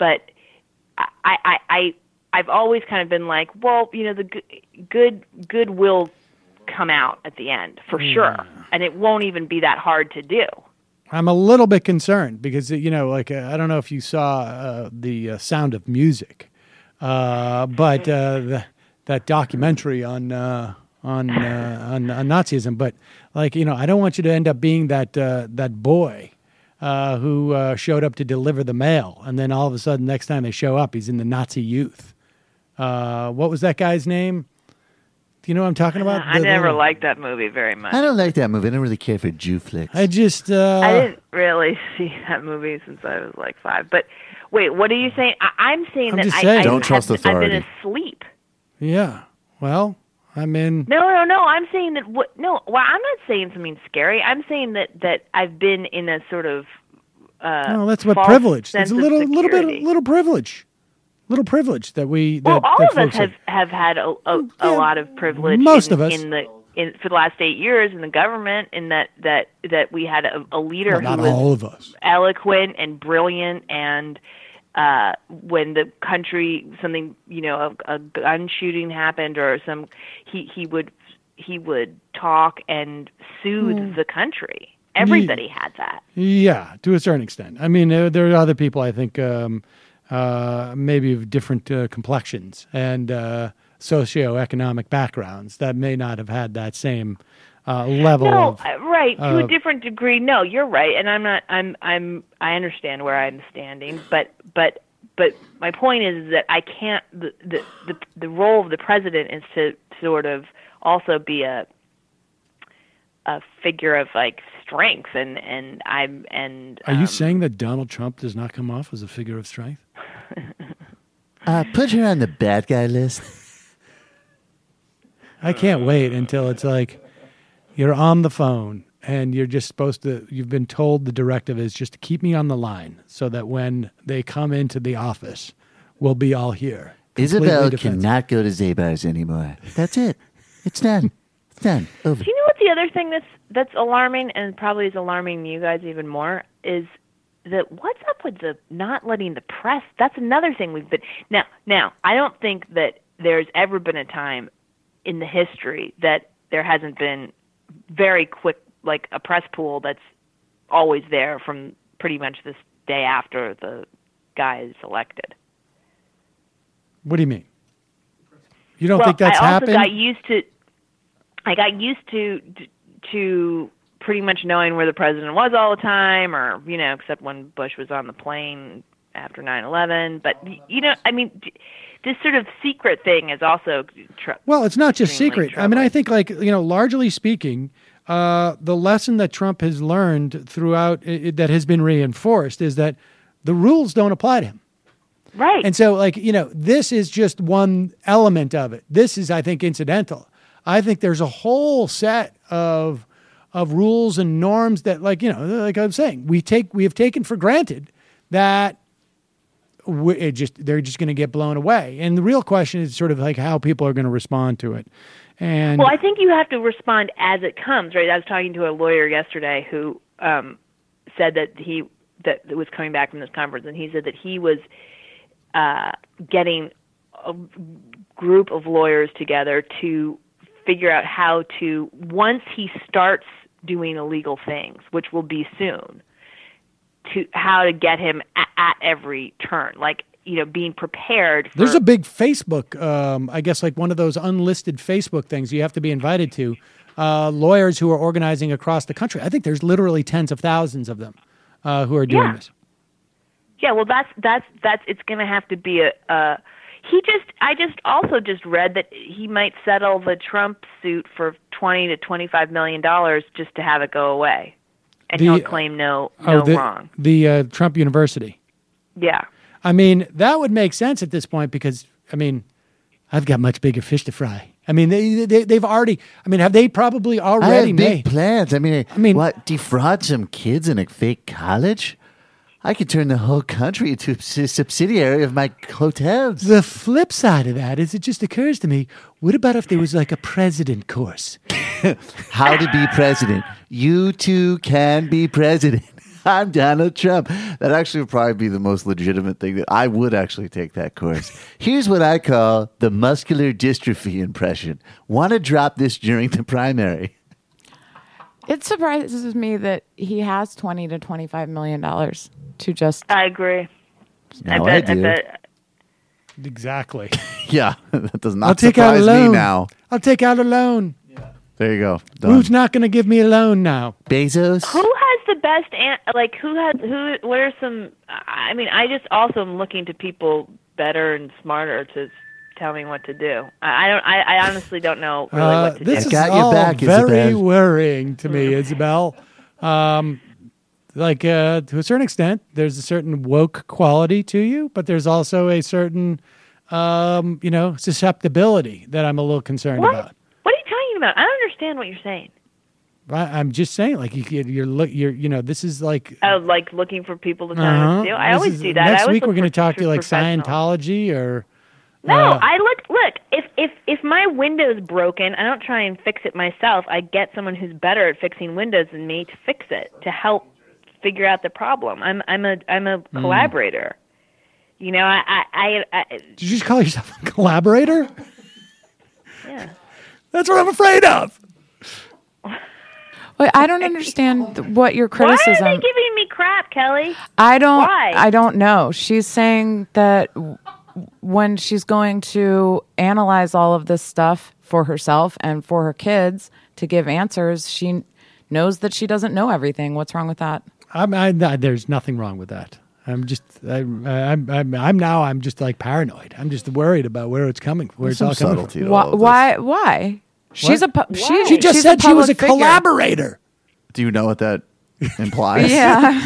I've always kind of been like, well, the good will come out at the end for sure, and it won't even be that hard to do. I'm a little bit concerned because, I don't know if you saw the Sound of Music, but that documentary on Nazism. But I don't want you to end up being that boy who showed up to deliver the mail, and then all of a sudden, next time they show up, he's in the Nazi youth. What was that guy's name? Do you know what I'm talking about? I never liked that movie very much. I don't like that movie. I don't really care for Jew flicks. I just... I didn't really see that movie since I was like 5. But wait, what are you saying? I'm saying that don't trust authority. I've been asleep. Yeah. Well, I'm in... No. I'm saying that... Well, I'm not saying something scary. I'm saying that I've been in a sort of... no, that's what false privilege. sense It's a little of bit, security. little privilege. Little privilege that we... Well, that, all that of us folks have had a lot of privilege. Most of us. For the last 8 years in the government, in that we had a leader Well, not who was all of us. eloquent and brilliant, and when the country a gun shooting happened or he would talk and soothe the country. Everybody had that. Yeah, to a certain extent. I mean, there are other people I think maybe of different complexions and socioeconomic backgrounds that may not have had that same level of... Right, to a different degree. No, you're right, and I understand where I'm standing, but my point is that I can't. The role of the president is to sort of also be a figure of like strength, and I'm and. Are you saying that Donald Trump does not come off as a figure of strength? Put her on the bad guy list. I can't wait until it's like you're on the phone and you're just you've been told the directive is just to keep me on the line so that when they come into the office, we'll be all here. Isabel cannot go to Zabar's anymore. That's it. It's done. It's done. Over. Do you know what the other thing that's alarming, and probably is alarming you guys even more, is that what's up with the not letting the press? That's another thing we've been... Now, I don't think that there's ever been a time in the history that there hasn't been very quick, like a press pool that's always there from pretty much this day after the guy is elected. What do you mean? You don't think that's happened? I got used to pretty much knowing where the president was all the time, or, except when Bush was on the plane after 9/11. But, this sort of secret thing is also... Well, it's not just secret. I mean, I think, largely speaking, the lesson that Trump has learned throughout, that has been reinforced, is that the rules don't apply to him. Right. And so, this is just one element of it. This is, I think, incidental. I think there's a whole set of rules and norms that, like I'm saying, we have taken for granted that they're just going to get blown away. And the real question is sort of like how people are going to respond to it. And well, I think you have to respond as it comes, right? I was talking to a lawyer yesterday who said that that was coming back from this conference, and he said that he was getting a group of lawyers together to figure out how to, once he starts doing illegal things, which will be soon, to how to get him at every turn, being prepared. There's a big Facebook, I guess, like one of those unlisted Facebook things you have to be invited to. Lawyers who are organizing across the country. I think there's literally tens of thousands of them who are doing this. Yeah, well, that's it's going to have to be I just read that he might settle the Trump suit for $20 to $25 million just to have it go away, and he'll claim no wrong. The Trump University. Yeah. I mean, that would make sense at this point because I mean, I've got much bigger fish to fry. I mean, they've already. I mean, have they probably I already have big made plans. I mean, what? Defraud some kids in a fake college? I could turn the whole country into a subsidiary of my hotels. The flip side of that is, it just occurs to me, what about if there was like a president course? How to be president. You too can be president. I'm Donald Trump. That actually would probably be the most legitimate thing. That I would actually take that course. Here's what I call the muscular dystrophy impression. Want to drop this during the primary? It surprises me that he has $20 to $25 million to just. I agree. Now I I do. bet. Exactly. Yeah, that does I'll not take out a surprise me loan. now. I'll take out a loan. There you go. Done. Who's not going to give me a loan now? Bezos? Who has the best? What are some? I mean, I just also am looking to people better and smarter to tell me what to do. I honestly don't know really what to This do. is all very worrying to me, Isabel. To a certain extent, there's a certain woke quality to you, but there's also a certain, susceptibility that I'm a little concerned about. What are you talking about? I don't understand what you're saying. I'm just saying, like this is like. Oh, like looking for people to tell me what to do. I always do that. Next I always week we're look going to for talk to you like professionals. Scientology or. No, I look. If my window's broken, I don't try and fix it myself. I get someone who's better at fixing windows than me to fix it, to help figure out the problem. I'm a collaborator. You know, I Did you just call yourself a collaborator? Yeah. That's what I'm afraid of. Wait, I don't understand what your criticism. Why are they giving me crap, Kelly? I don't. Why? I don't know. She's saying that when she's going to analyze all of this stuff for herself and for her kids to give answers, she knows that she doesn't know everything. What's wrong with that? There's nothing wrong with that. I'm just like paranoid. I'm just worried about where it's coming, where it's all coming from. Why? She's She just said she was a collaborator. Do you know what that implies? Yeah.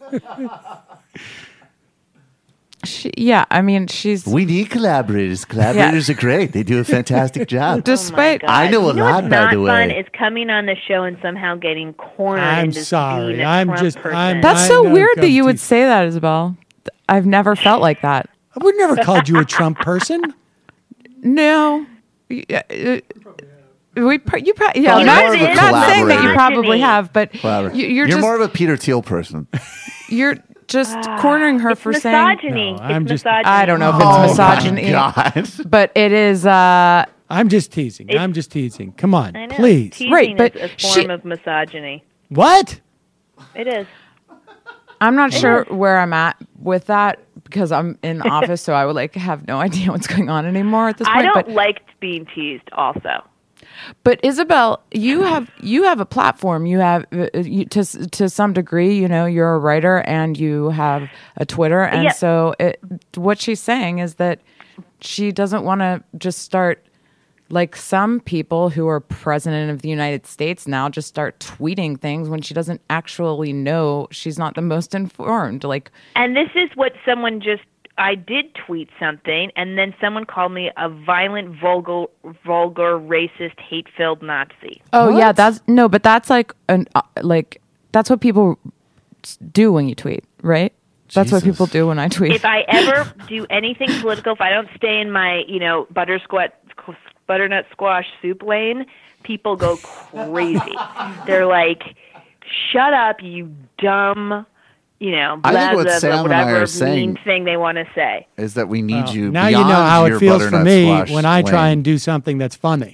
I mean, she's. We need collaborators. Collaborators are great. They do a fantastic job. Despite, I know a lot, by the What's not fun way. is coming on the show and somehow getting cornered. I'm into sorry. being a I'm Trump just- person. I'm- That's so weird that you would say that, Isabel. I've never felt like that. I would never called you a Trump person. No. I'm not Collaborator. saying that you probably have, but Collaborator. you're You're just more of a Peter Thiel person. you're just cornering her for saying. misogyny. I'm just. I don't know if Oh, it's misogyny, my God. but it is. I'm just teasing. I'm just teasing. Come on, I know. please. Teasing Right, but is a form of misogyny. What? It is. I'm not sure where I'm at with that because I'm in the office, so I would have no idea what's going on anymore at this point. I don't but like being teased. Also, But Isabel, you have a platform. You have to some degree. You're a writer and you have a Twitter, and Yeah. so what she's saying is that she doesn't want to just start like some people who are president of the United States now just start tweeting things when she doesn't actually know. She's not the most informed. and this is what someone just. I did tweet something, and then someone called me a violent, vulgar, racist, hate-filled Nazi. Oh yeah, that's like that's what people do when you tweet, right? That's what people do when I tweet. If I ever do anything political, if I don't stay in my, butternut squash soup lane, people go crazy. They're like, "Shut up, you dumb." Blah, I think what blah, Sam blah, and I whatever are saying mean thing they want to say. is that we need you Now beyond you know how your it feels for butternut me squash when I try lane. and do something that's funny.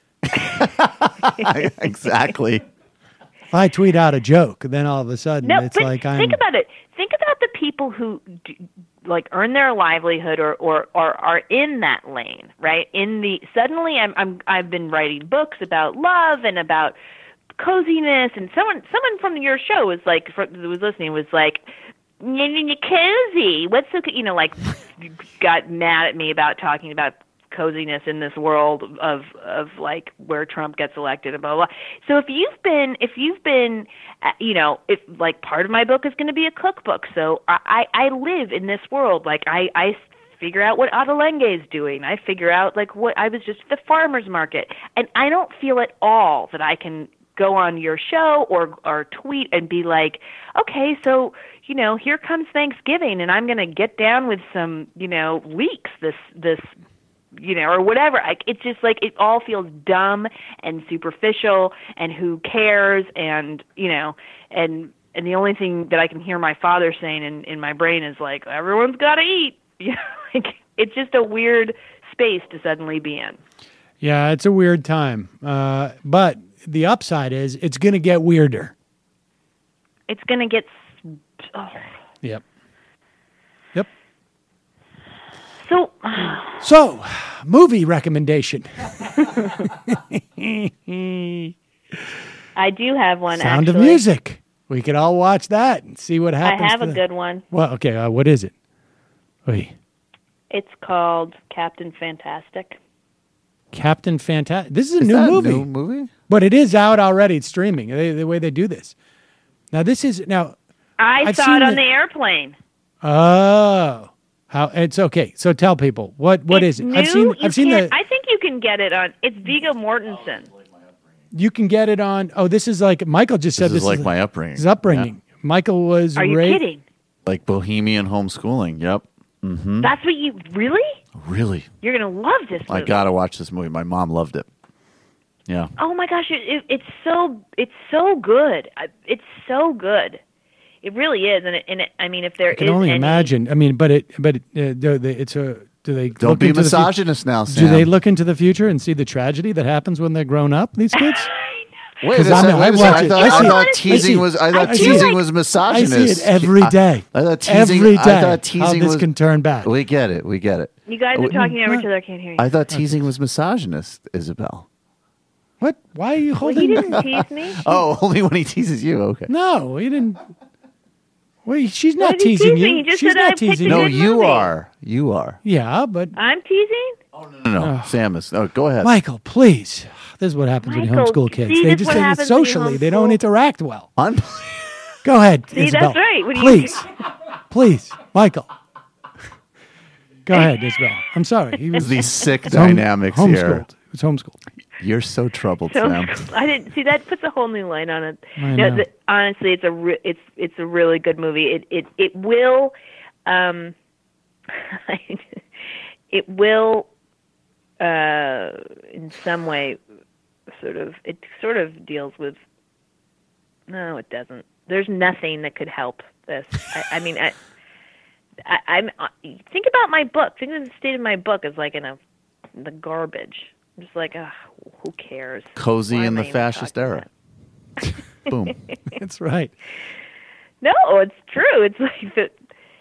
Exactly. If I tweet out a joke, then all of a sudden No, it's but like I'm. think about it. Think about the people who earn their livelihood or are in that lane, right? Suddenly I've been writing books about love and about coziness, and someone from your show was like, who was listening was like, cozy. What's so got mad at me about talking about coziness in this world of like where Trump gets elected and blah blah. So if you've been if like part of my book is going to be a cookbook, so I live in this world. Like I figure out what Ottolenghi is doing. I figure out like what I was just at the farmer's market. And I don't feel at all that I can go on your show or tweet and be like, okay, so, here comes Thanksgiving and I'm going to get down with some, leeks this or whatever. It's just like it all feels dumb and superficial and who cares and and the only thing that I can hear my father saying in my brain is like, everyone's got to eat. It's just a weird space to suddenly be in. Yeah, it's a weird time. But the upside is it's going to get weirder. It's going to get... Yep. So, movie recommendation. I do have one, Sound actually. of Music. We could all watch that and see what happens. I have a good one. Well, okay, what is it? Wait. It's called Captain Fantastic. Captain Fantastic. This is a Is new that a movie. new movie? But it is out already. It's streaming. The way they do this. Now, this is... I I've saw seen it on the airplane. Oh. How it's okay. So tell people what is it? New? I've seen the I think you can get it on. It's Viggo Mortensen. you can get it on. Oh, this is like Michael just said. This is like my upbringing. His upbringing. Yeah. Michael was. Are you kidding? Like bohemian homeschooling. Yep. Mm-hmm. That's what you really? Really? You're gonna love this movie. I gotta watch this movie. My mom loved it. Yeah. Oh my gosh, it's so good. It's so good. It really is, and I mean, if there I can only imagine. I mean, do they Don't look be into misogynist now, Sam. Do they look into the future and see the tragedy that happens when they're grown up? These kids. Wait a second. I thought teasing was misogynist. I see it every day. I thought teasing. Every day. I thought teasing how this was. can turn bad. We get it. We get it. You guys are talking over each other. I can't hear you. I thought teasing was misogynist, Isabel. What? Why are you Well, holding? he didn't tease me. Oh, only when he teases you. Okay. No, he didn't. Wait, she's Why not did he teasing tease me? you. He just She's said I not picked teasing a you. No, good you movie. are. You are. Yeah, but I'm teasing. No. Sam is. Oh, go ahead. Michael, please. This is what happens when you Michael, homeschool kids. see, They that's just what think happens when you socially. They don't homeschool. interact well. Un- Go ahead, See, Isabel. that's right. What do you- Please, please, Michael. Go ahead, Isabel. I'm sorry. He was These sick it's dynamics homeschooled. here. It was homeschooled. You're so troubled, So Sam. I didn't see that. Puts a whole new light on it. I No, know. honestly, it's a really good movie. It will, it will, in some way, sort of deals with. No, it doesn't. There's nothing that could help this. I mean, I'm think about my book. Think of the state of my book as like the garbage. I'm just like, who cares? Cozy Why in am the I even fascist talking era. Boom. That's right. No, it's true. It's like the.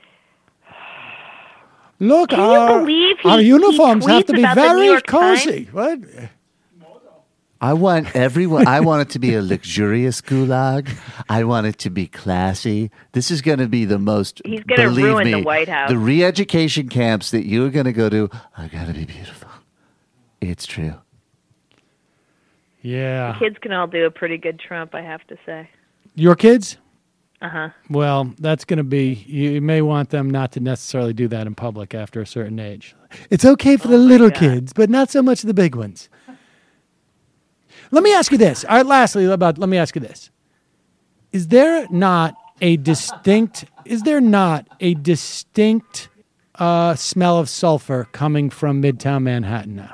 Look, Can you our believe he uniforms have tweets to be about the New very York cozy. What? I want everyone. I want it to be a luxurious gulag. I want it to be classy. This is going to be the most. He's going to believe ruin me, the White House. The re-education camps that you're going to go to are going to be beautiful. It's true. Yeah. Kids can all do a pretty good Trump, I have to say. Your kids? Uh-huh. Well, that's going to be, you may want them not to necessarily do that in public after a certain age. It's okay for the little kids, but not so much the big ones. Let me ask you this. All right, lastly, let me ask you this. Is there not a distinct smell of sulfur coming from Midtown Manhattan now?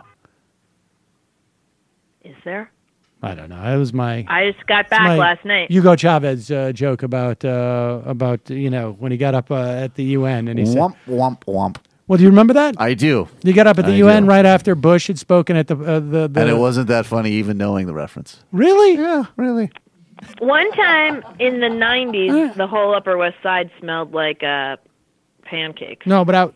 Is there? I don't know. It was my. I just got back last night. Hugo Chavez joke about when he got up at the UN and he said, Womp, womp, womp. Well, do you remember that? I do. You got up at the I UN do. right after Bush had spoken at the And it wasn't that funny even knowing the reference. Really? Yeah, really. One time in the 90s, the whole Upper West Side smelled like pancakes. No, but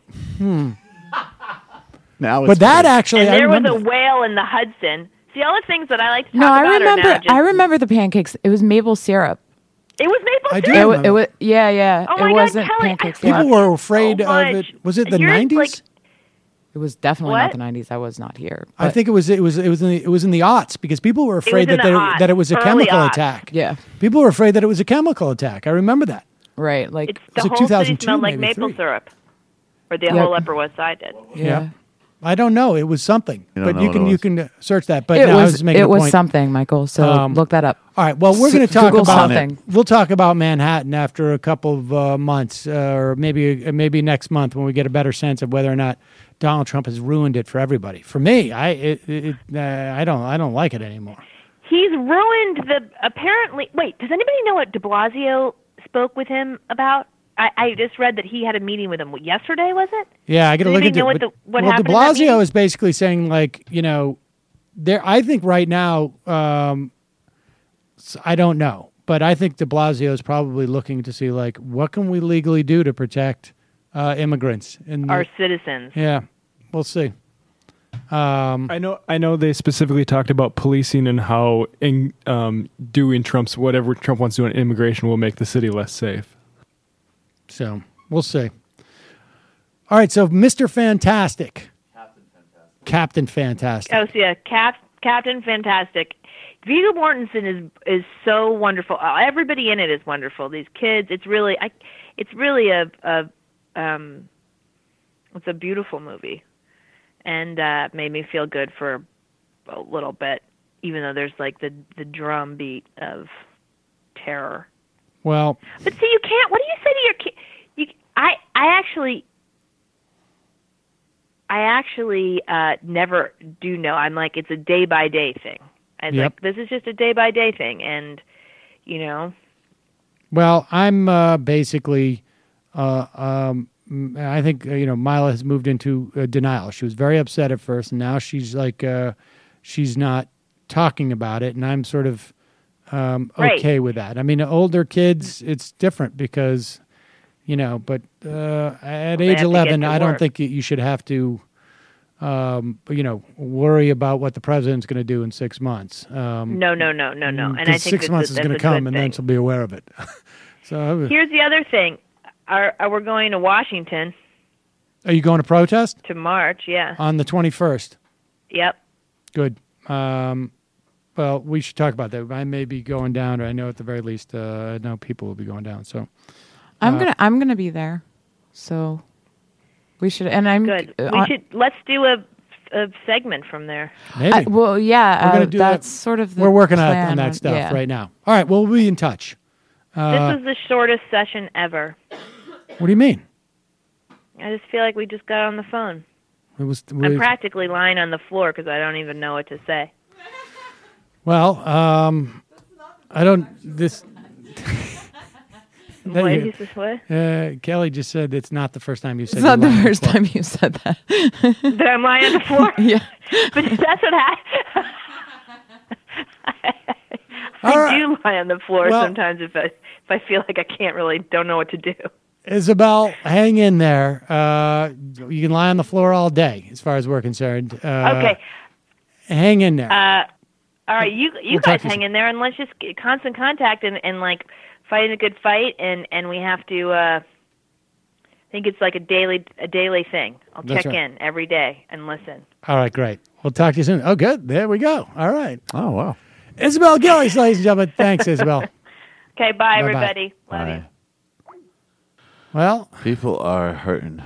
Now it's but that actually, And I there was remember. a whale in the Hudson. See, all the things that I like to talk No, about I are now remember. just... I remember the pancakes. It was maple syrup. It was maple I do syrup. remember. It was. Yeah. Oh my it God, wasn't Kelly, pancakes. I- Yeah. People were afraid so of it. much. Was it the You're 90s? like- It was definitely What? not the 90s. I was not here. I but- think it was in the aughts because people were afraid in that the that it was a aughts, chemical early aughts. attack. Yeah. People were afraid that it was a chemical attack. I remember that. Right. Like It's, the Was it whole city 2002, smelled like maybe maple three? syrup. or the whole Upper West Side did. Yeah. I don't know. It was something, You don't but know you what can it you was. can search that. But It no, I was was making it a was point. something, Michael. So look that up. All right. Well, we're going to talk Google about something. We'll talk about Manhattan after a couple of months, or maybe next month when we get a better sense of whether or not Donald Trump has ruined it for everybody. For me, I don't like it anymore. He's ruined apparently. Wait, does anybody know what De Blasio spoke with him about? I just read that he had a meeting with him yesterday. Was it? Yeah, I got to look into it. What De happened in that Blasio meeting? is basically saying, like, there. I think right now, I don't know, but I think De Blasio is probably looking to see, like, what can we legally do to protect immigrants and Our citizens. Yeah, we'll see. I know they specifically talked about policing and how doing whatever Trump wants to do on immigration will make the city less safe. So we'll see. All right, so Mr. Fantastic. Captain Fantastic. Oh, so yeah, Captain Fantastic. Viggo Mortensen is so wonderful. Everybody in it is wonderful. These kids, it's really it's a beautiful movie, and made me feel good for a little bit, even though there's like the drum beat of terror. Well, but see, you can't. What do you say to your kid? I actually never do know. I'm like, it's a day by day thing. I was like, this is just a day by day thing, and Well, I'm basically. I think Mila has moved into denial. She was very upset at first, and now she's like, she's not talking about it, and I'm sort of okay with that. I mean, older kids, it's different because, but at age 11, I don't think you should have to, worry about what the president's going to do in 6 months. No. And I think 6 months is going to come, and then she'll be aware of it. So here's the other thing: we're going to Washington. Are you going to protest? To march, yeah. On the 21st. Yep. Good. Well, we should talk about that. I may be going down, or I know at the very least, I know people will be going down. So I'm gonna be there. So we should, and I'm good. Let's do a segment from there. Maybe. Well, yeah. We're gonna do that's that. sort of the We're working plan on that stuff yeah. right now. All right. Well, we'll be in touch. This was the shortest session ever. What do you mean? I just feel like we just got on the phone. I'm I'm practically lying on the floor because I don't even know what to say. Well, I don't. This. What? Kelly just said it's not the first time you said. It's not the first time you said that. That I'm lying on the floor. Yeah, but that's what happened. I do lie on the floor sometimes if I feel like I don't know what to do. Isabel, hang in there. You can lie on the floor all day, as far as we're concerned. Okay. Hang in there. All right, you guys hang in there, and let's just get constant contact and like fight a good fight, and we have to. I think it's like a daily thing. I'll That's check right. in every day and listen. All right, great. We'll talk to you soon. Oh, good. There we go. All right. Oh, wow. Isabel Gillies, ladies and gentlemen. Thanks, Isabel. Okay, bye, Bye-bye. everybody. Love you. Well, people are hurting.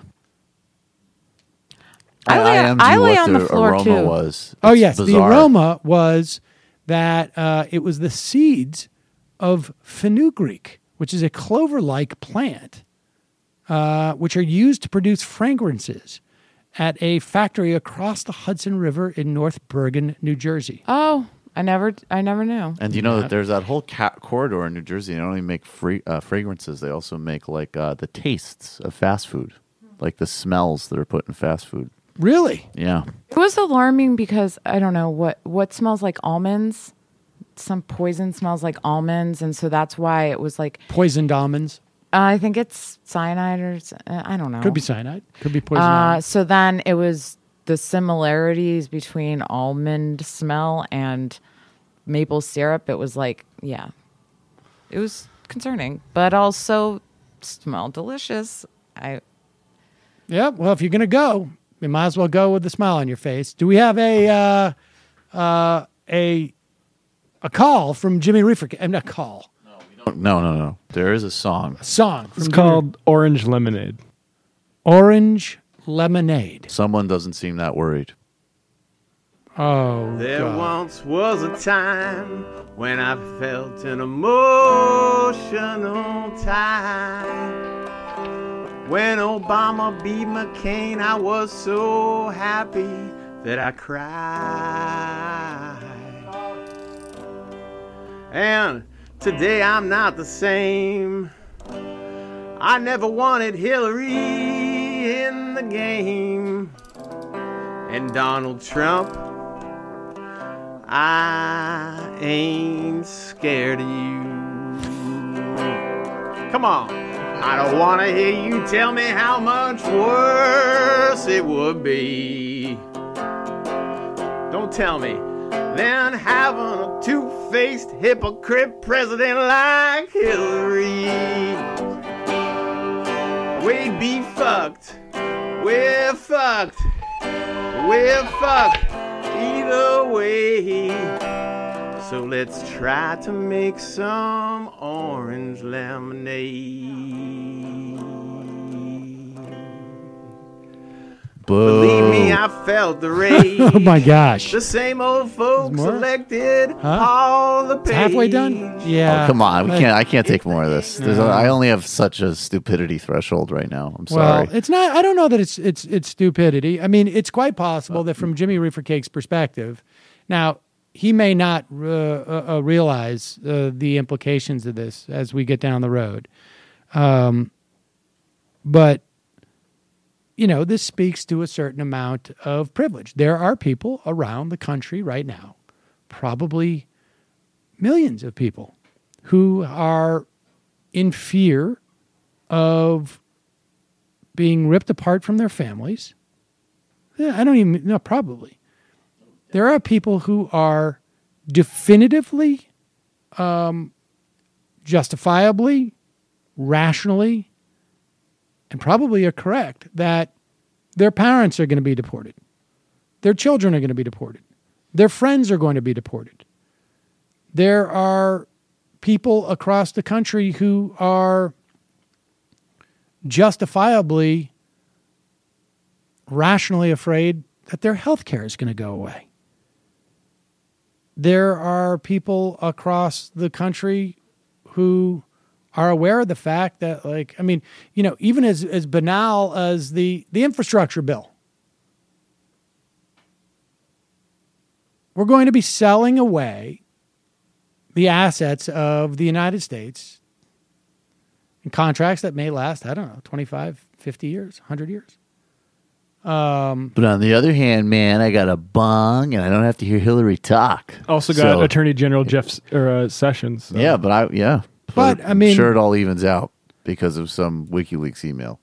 I lay on the floor aroma too. was. Oh, It's yes. The bizarre. aroma was that it was the seeds of fenugreek, which is a clover-like plant, which are used to produce fragrances at a factory across the Hudson River in North Bergen, New Jersey. Oh, I never knew. And you know that there's that whole corridor in New Jersey. They don't only make fragrances; they also make like the tastes of fast food, like the smells that are put in fast food. Really? Yeah. It was alarming because I don't know what smells like almonds. Some poison smells like almonds, and so that's why it was like Poisoned almonds. I think it's cyanide or I don't know. Could be cyanide. Could be poison. almonds. So then it was the similarities between almond smell and maple syrup. It was like, yeah, it was concerning, but also smelled delicious. Yeah. Well, if you're gonna go, you might as well go with a smile on your face. Do we have a call from Jimmy Reefer? A call. No. There is a song. A song. It's called Orange Lemonade. Orange lemonade. Someone doesn't seem that worried. Oh, There God. once was a time when I felt an emotional tie. When Obama beat McCain, I was so happy that I cried. And today I'm not the same. I never wanted Hillary in the game. And Donald Trump, I ain't scared of you. Come on. I don't want to hear you tell me how much worse it would be. Don't tell me. Then having a two-faced hypocrite president like Hillary. We'd be fucked. We're fucked. We're fucked either way. So let's try to make some orange lemonade. Believe me, I felt the rage. Oh, my gosh. The same old folks more? elected Huh? all the It's page. halfway done? Yeah. Oh, come on. I can't take more of this. No. I only have such a stupidity threshold right now. I'm Well, sorry. it's not. I don't know that it's stupidity. I mean, it's quite possible that from Jimmy Reefer Cake's perspective, now he may not realize the implications of this as we get down the road, but you know, this speaks to a certain amount of privilege. There are people around the country right now, probably millions of people, who are in fear of being ripped apart from their families. Yeah, I don't even know, probably. There are people who are definitively, justifiably, rationally, and probably are correct that their parents are going to be deported. Their children are going to be deported. Their friends are going to be deported. There are people across the country who are justifiably, rationally afraid that their health care is going to go away. There are people across the country who are aware of the fact that, like, I mean, you know, even as banal as the infrastructure bill, we're going to be selling away the assets of the United States in contracts that may last, I don't know, 25, 50 years, 100 years. But on the other hand, man, I got a bong and I don't have to hear Hillary talk. Also got Attorney General Jeff Sessions. So. Yeah, but But, I mean, I'm sure it all evens out because of some WikiLeaks email.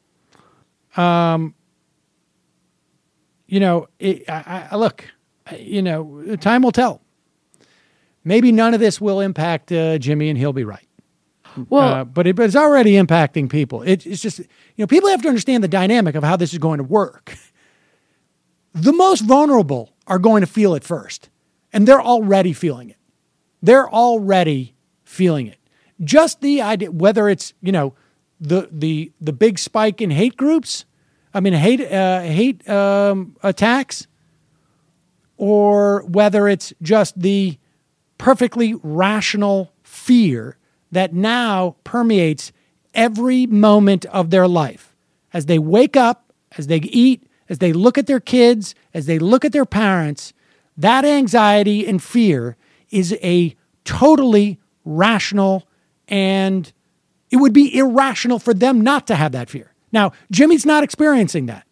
You know, look, you know, time will tell. Maybe none of this will impact Jimmy, and he'll be right. Well, but it's already impacting people. It's just, you know, people have to understand the dynamic of how this is going to work. The most vulnerable are going to feel it first, and they're already feeling it. They're already feeling it. Just the idea, whether it's, you know, the big spike in hate groups, I mean, hate attacks, or whether it's just the perfectly rational fear that now permeates every moment of their life. As they wake up, as they eat, as they look at their kids, as they look at their parents, that anxiety and fear is a totally rational, and it would be irrational for them not to have that fear. Now, Jimmy's not experiencing that.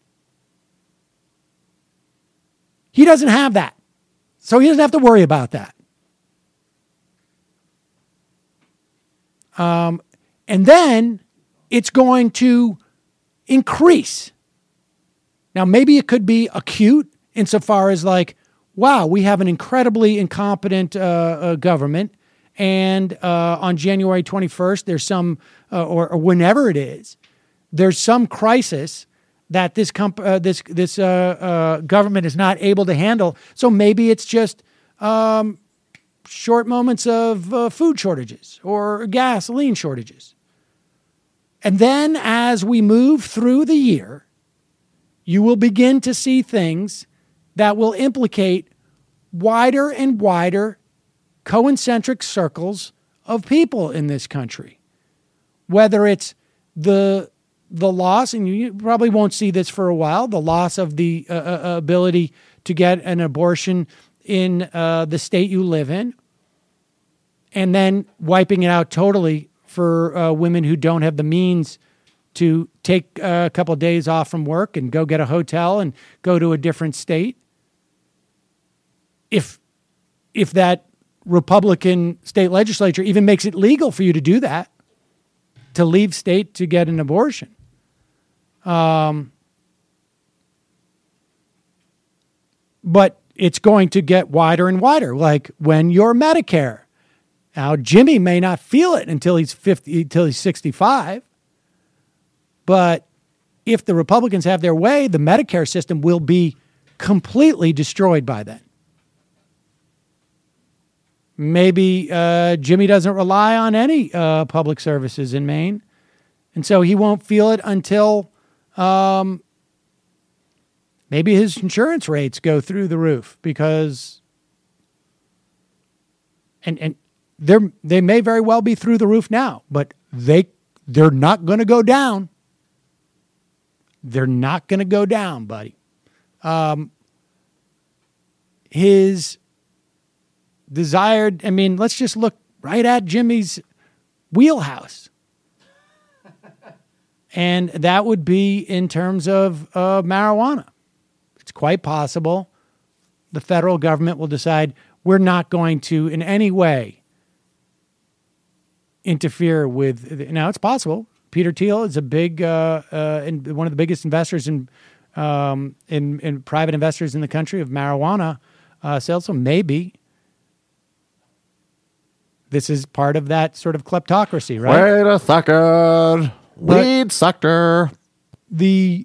He doesn't have that. So he doesn't have to worry about that. And then it's going to increase. Now, maybe it could be acute insofar as like, wow, we have an incredibly incompetent government. And on January 21st, there's some, or whenever it is, there's some crisis that this government is not able to handle. So maybe it's just short moments of food shortages or gasoline shortages. And then as we move through the year, you will begin to see things that will implicate wider and wider concentric circles of people in this country. Whether it's the loss, and you probably won't see this for a while, the loss of the ability to get an abortion in the state you live in, and then wiping it out totally for women who don't have the means to take a couple of days off from work and go get a hotel and go to a different state. If that Republican state legislature even makes it legal for you to do that, to leave state to get an abortion. But it's going to get wider and wider, like when you're Medicare. Now, Jimmy may not feel it until he's 65. But if the Republicans have their way, the Medicare system will be completely destroyed by then. Maybe Jimmy doesn't rely on any public services in Maine, and so he won't feel it until maybe his insurance rates go through the roof, because and they may very well be through the roof now, but they're not going to go down. They're not going to go down, buddy. His desired, let's just look right at Jimmy's wheelhouse. And that would be in terms of marijuana. It's quite possible the federal government will decide we're not going to in any way interfere with. Now, it's possible. Peter Thiel is a big, one of the biggest investors in private investors in the country of marijuana sales. So maybe this is part of that sort of kleptocracy, right? Wait a second. Weed sector. The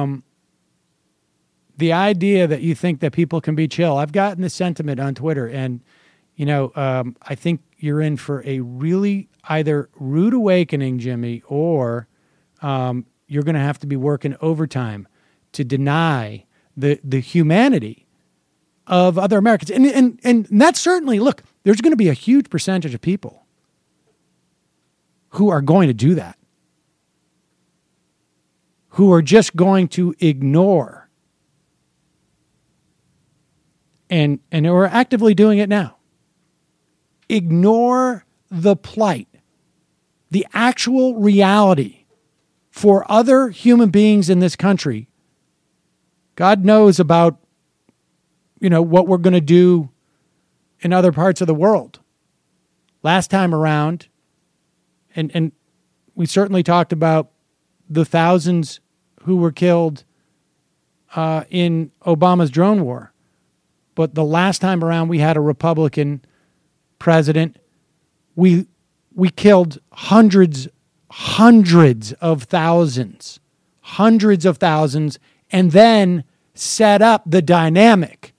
idea that you think that people can be chill. I've gotten this sentiment on Twitter, and, I think you're in for a really either rude awakening, Jimmy, or you're going to have to be working overtime to deny the humanity of other Americans. And that's certainly, look, there's going to be a huge percentage of people who are going to do that, who are just going to ignore and are actively doing it now. Ignore the plight, the actual reality for other human beings in this country. God knows about, what we're going to do in other parts of the world. Last time around, and we certainly talked about the thousands who were killed in Obama's drone war. But the last time around we had a Republican president, we killed hundreds of thousands, and then set up the dynamic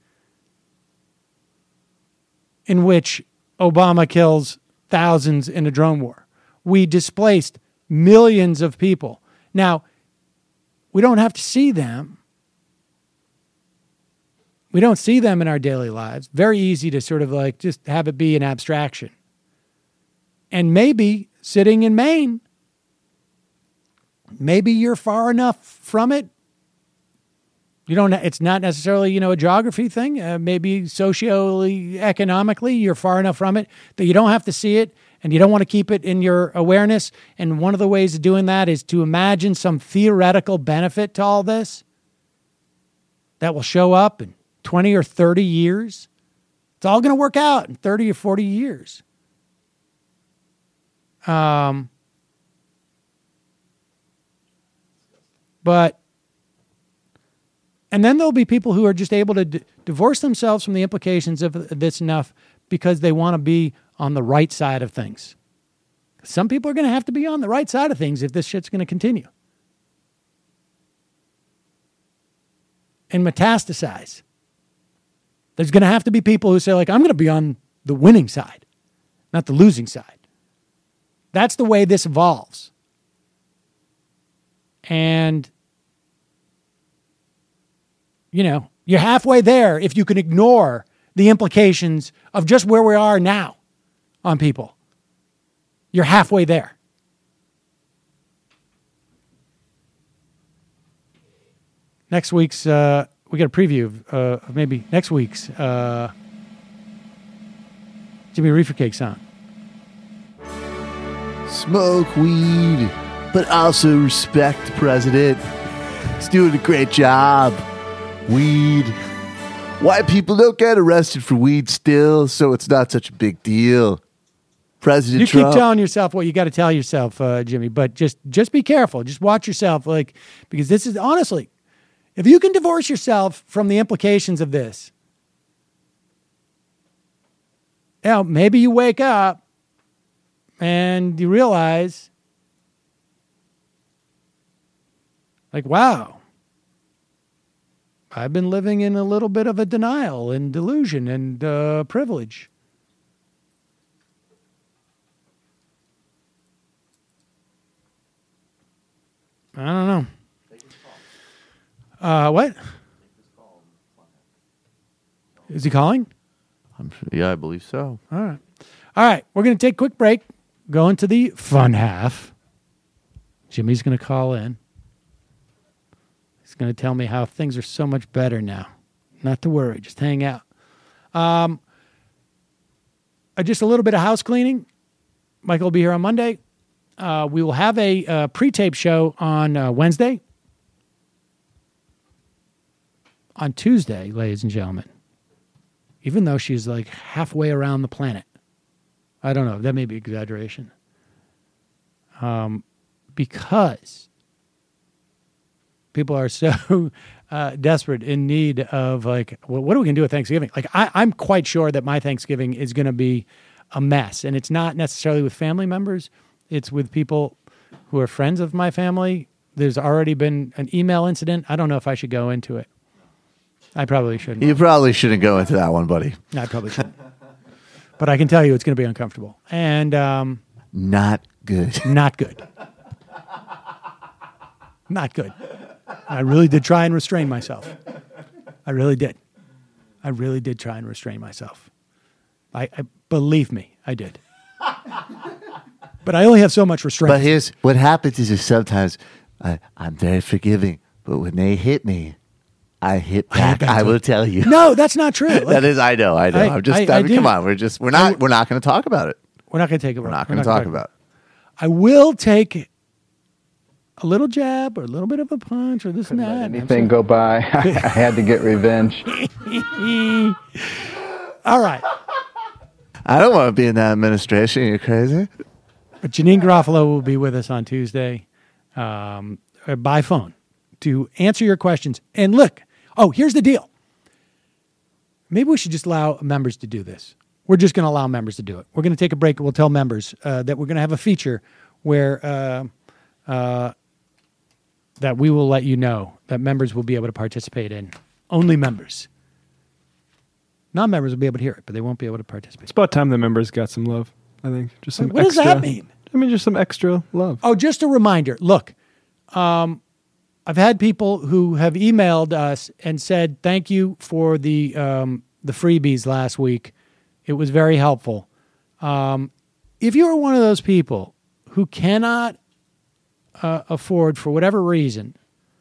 in which Obama kills thousands in a drone war. We displaced millions of people. Now, we don't have to see them. We don't see them in our daily lives. Very easy to sort of like just have it be an abstraction. And maybe sitting in Maine, maybe you're far enough from it. It's not necessarily, a geography thing. Maybe socially, economically, you're far enough from it that you don't have to see it and you don't want to keep it in your awareness. And one of the ways of doing that is to imagine some theoretical benefit to all this that will show up in 20 or 30 years. It's all going to work out in 30 or 40 years. And then there'll be people who are just able to divorce themselves from the implications of this enough because they want to be on the right side of things. Some people are going to have to be on the right side of things if this shit's going to continue. And metastasize. There's going to have to be people who say, I'm going to be on the winning side, not the losing side. That's the way this evolves. And You're halfway there if you can ignore the implications of just where we are now on people. You're halfway there. Next week's, we got a preview of maybe next week's Jimmy Reefer Cake song. Smoke weed, but also respect the president. He's doing a great job. Weed. White people don't get arrested for weed still, so it's not such a big deal. President Trump. You keep telling yourself what you got to tell yourself, Jimmy, but just be careful. Just watch yourself, because this is, honestly, if you can divorce yourself from the implications of this, maybe you wake up and you realize, wow, I've been living in a little bit of a denial and delusion and privilege. I don't know. What? Is he calling? Yeah, I believe so. All right. We're going to take a quick break. Go into the fun half. Jimmy's going to call in. He's going to tell me how things are so much better now. Not to worry. Just hang out. Just a little bit of house cleaning. Michael will be here on Monday. We will have a pre-tape show on Wednesday. On Tuesday, ladies and gentlemen, even though she's halfway around the planet. I don't know. That may be exaggeration. Because people are so desperate in need of what are we going to do with Thanksgiving? I'm quite sure that my Thanksgiving is going to be a mess. And it's not necessarily with family members. It's with people who are friends of my family. There's already been an email incident. I don't know if I should go into it. I probably shouldn't. You probably shouldn't go into that one, buddy. I probably shouldn't. But I can tell you it's going to be uncomfortable. And not good. Not good. Not good. I really did try and restrain myself. I really did. I really did try and restrain myself. I believe me, I did. But I only have so much restraint. But here's what happens is sometimes I'm very forgiving, but when they hit me, I hit back. I will tell you. No, that's not true. That is, I know. I'm just. Come on, we're not going to talk about it. We're not going to take it. We're not going to talk about it. I will take a little jab or a little bit of a punch or this and that. Anything go by. I had to get revenge. All right. I don't want to be in that administration. You're crazy. But Janine Garofalo will be with us on Tuesday by phone to answer your questions. And look, here's the deal. Maybe we should just allow members to do this. We're just going to allow members to do it. We're going to take a break. We'll tell members that we're going to have a feature where that we will let you know that members will be able to participate in. Only members. Non-members will be able to hear it, but they won't be able to participate. It's about time the members got some love, I think. Just some What extra, does that mean? I mean, just some extra love. Oh, just a reminder. Look, I've had people who have emailed us and said, thank you for the freebies last week. It was very helpful. If you are one of those people who cannot afford, for whatever reason,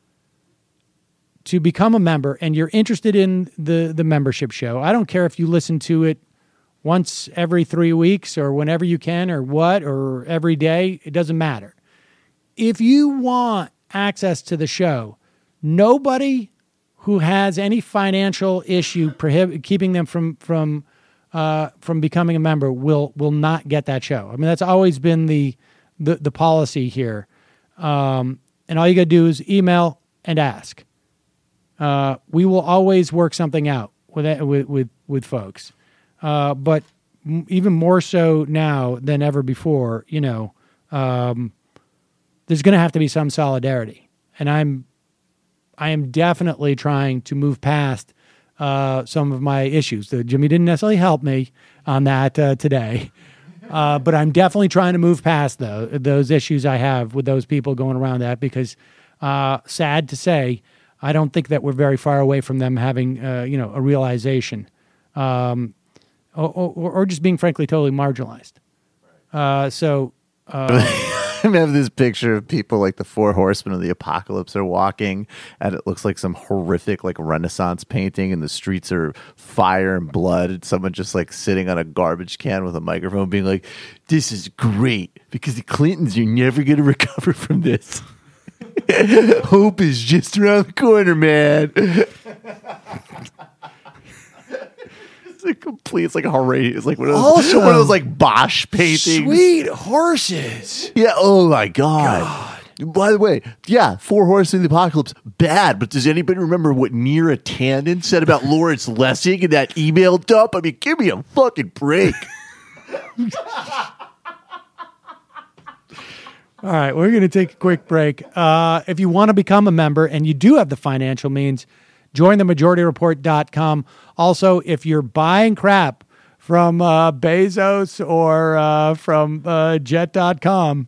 to become a member and you're interested in the membership show, I don't care if you listen to it once every 3 weeks or whenever you can or every day, it doesn't matter. If you want access to the show, nobody who has any financial issue keeping them from becoming a member will not get that show. I mean, that's always been the policy here. And all you got to do is email and ask. We will always work something out with folks. But even more so now than ever before, there's going to have to be some solidarity. And I am definitely trying to move past some of my issues. Jimmy didn't necessarily help me on that today. But I'm definitely trying to move past those issues I have with those people going around that because, sad to say, I don't think that we're very far away from them having, a realization, or just being frankly totally marginalized. I have this picture of people like the Four Horsemen of the Apocalypse are walking, and it looks like some horrific like Renaissance painting, and the streets are fire and blood, and someone just like sitting on a garbage can with a microphone being like, "This is great because the Clintons are never going to recover from this. Hope is just around the corner, man." It's like horrendous. It's like one of those like Bosch paintings. Sweet horses. Yeah. Oh my God. By the way, yeah, Four Horsemen of the Apocalypse, bad. But does anybody remember what Neera Tanden said about Lawrence Lessig in that email dump? I mean, give me a fucking break. All right, we're going to take a quick break. If you want to become a member and you do have the financial means, join themajorityreport.com. Also, if you're buying crap from Bezos or from Jet.com,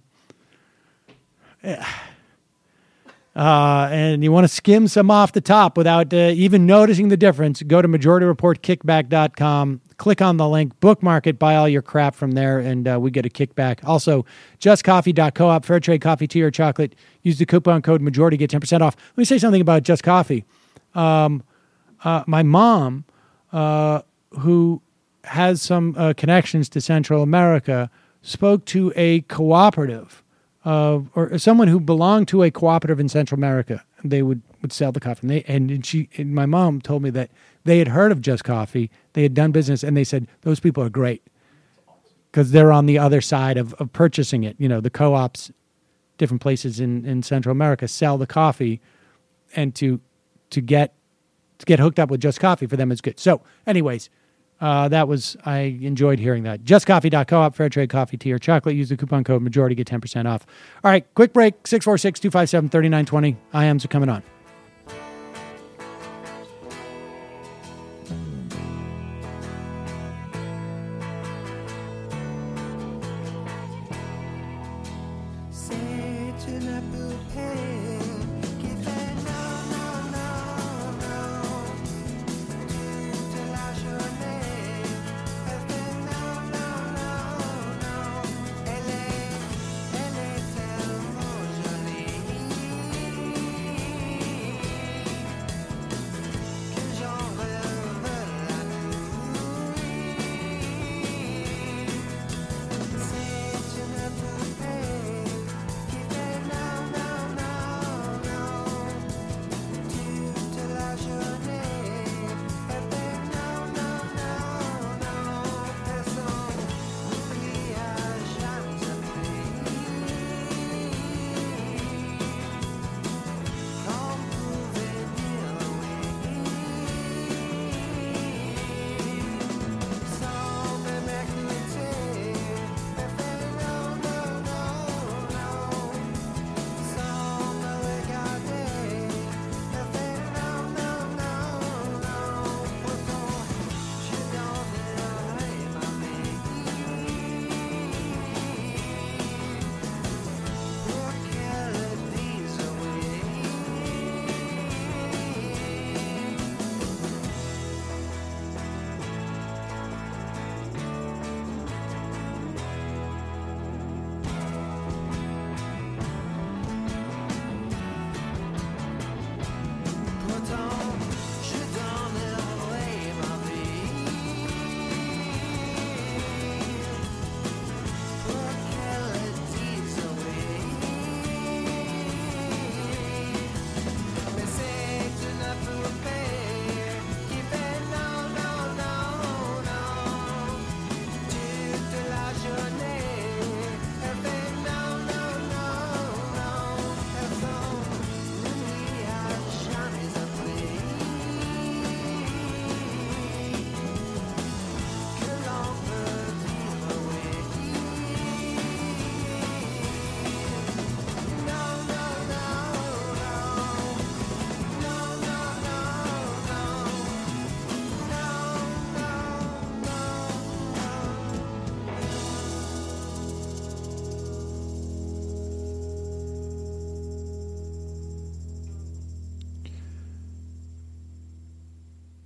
and you want to skim some off the top without even noticing the difference, go to majorityreportkickback.com, click on the link, bookmark it, buy all your crap from there, and we get a kickback. Also, justcoffee.coop, fair trade coffee, tea, or chocolate. Use the coupon code majority, get 10% off. Let me say something about Just Coffee. My mom, who has some connections to Central America, spoke to a cooperative or someone who belonged to a cooperative in Central America. They would sell the coffee. And my mom told me that they had heard of Just Coffee. They had done business, and they said, those people are great because they're on the other side of purchasing it. You know, the co-ops, different places in Central America sell the coffee, and to get hooked up with Just Coffee for them is good. So anyways, I enjoyed hearing that. JustCoffee.coop, fair trade coffee, tea, or chocolate. Use the coupon code majority, get 10% off. All right, quick break, 646-257-3920. IMs are coming on.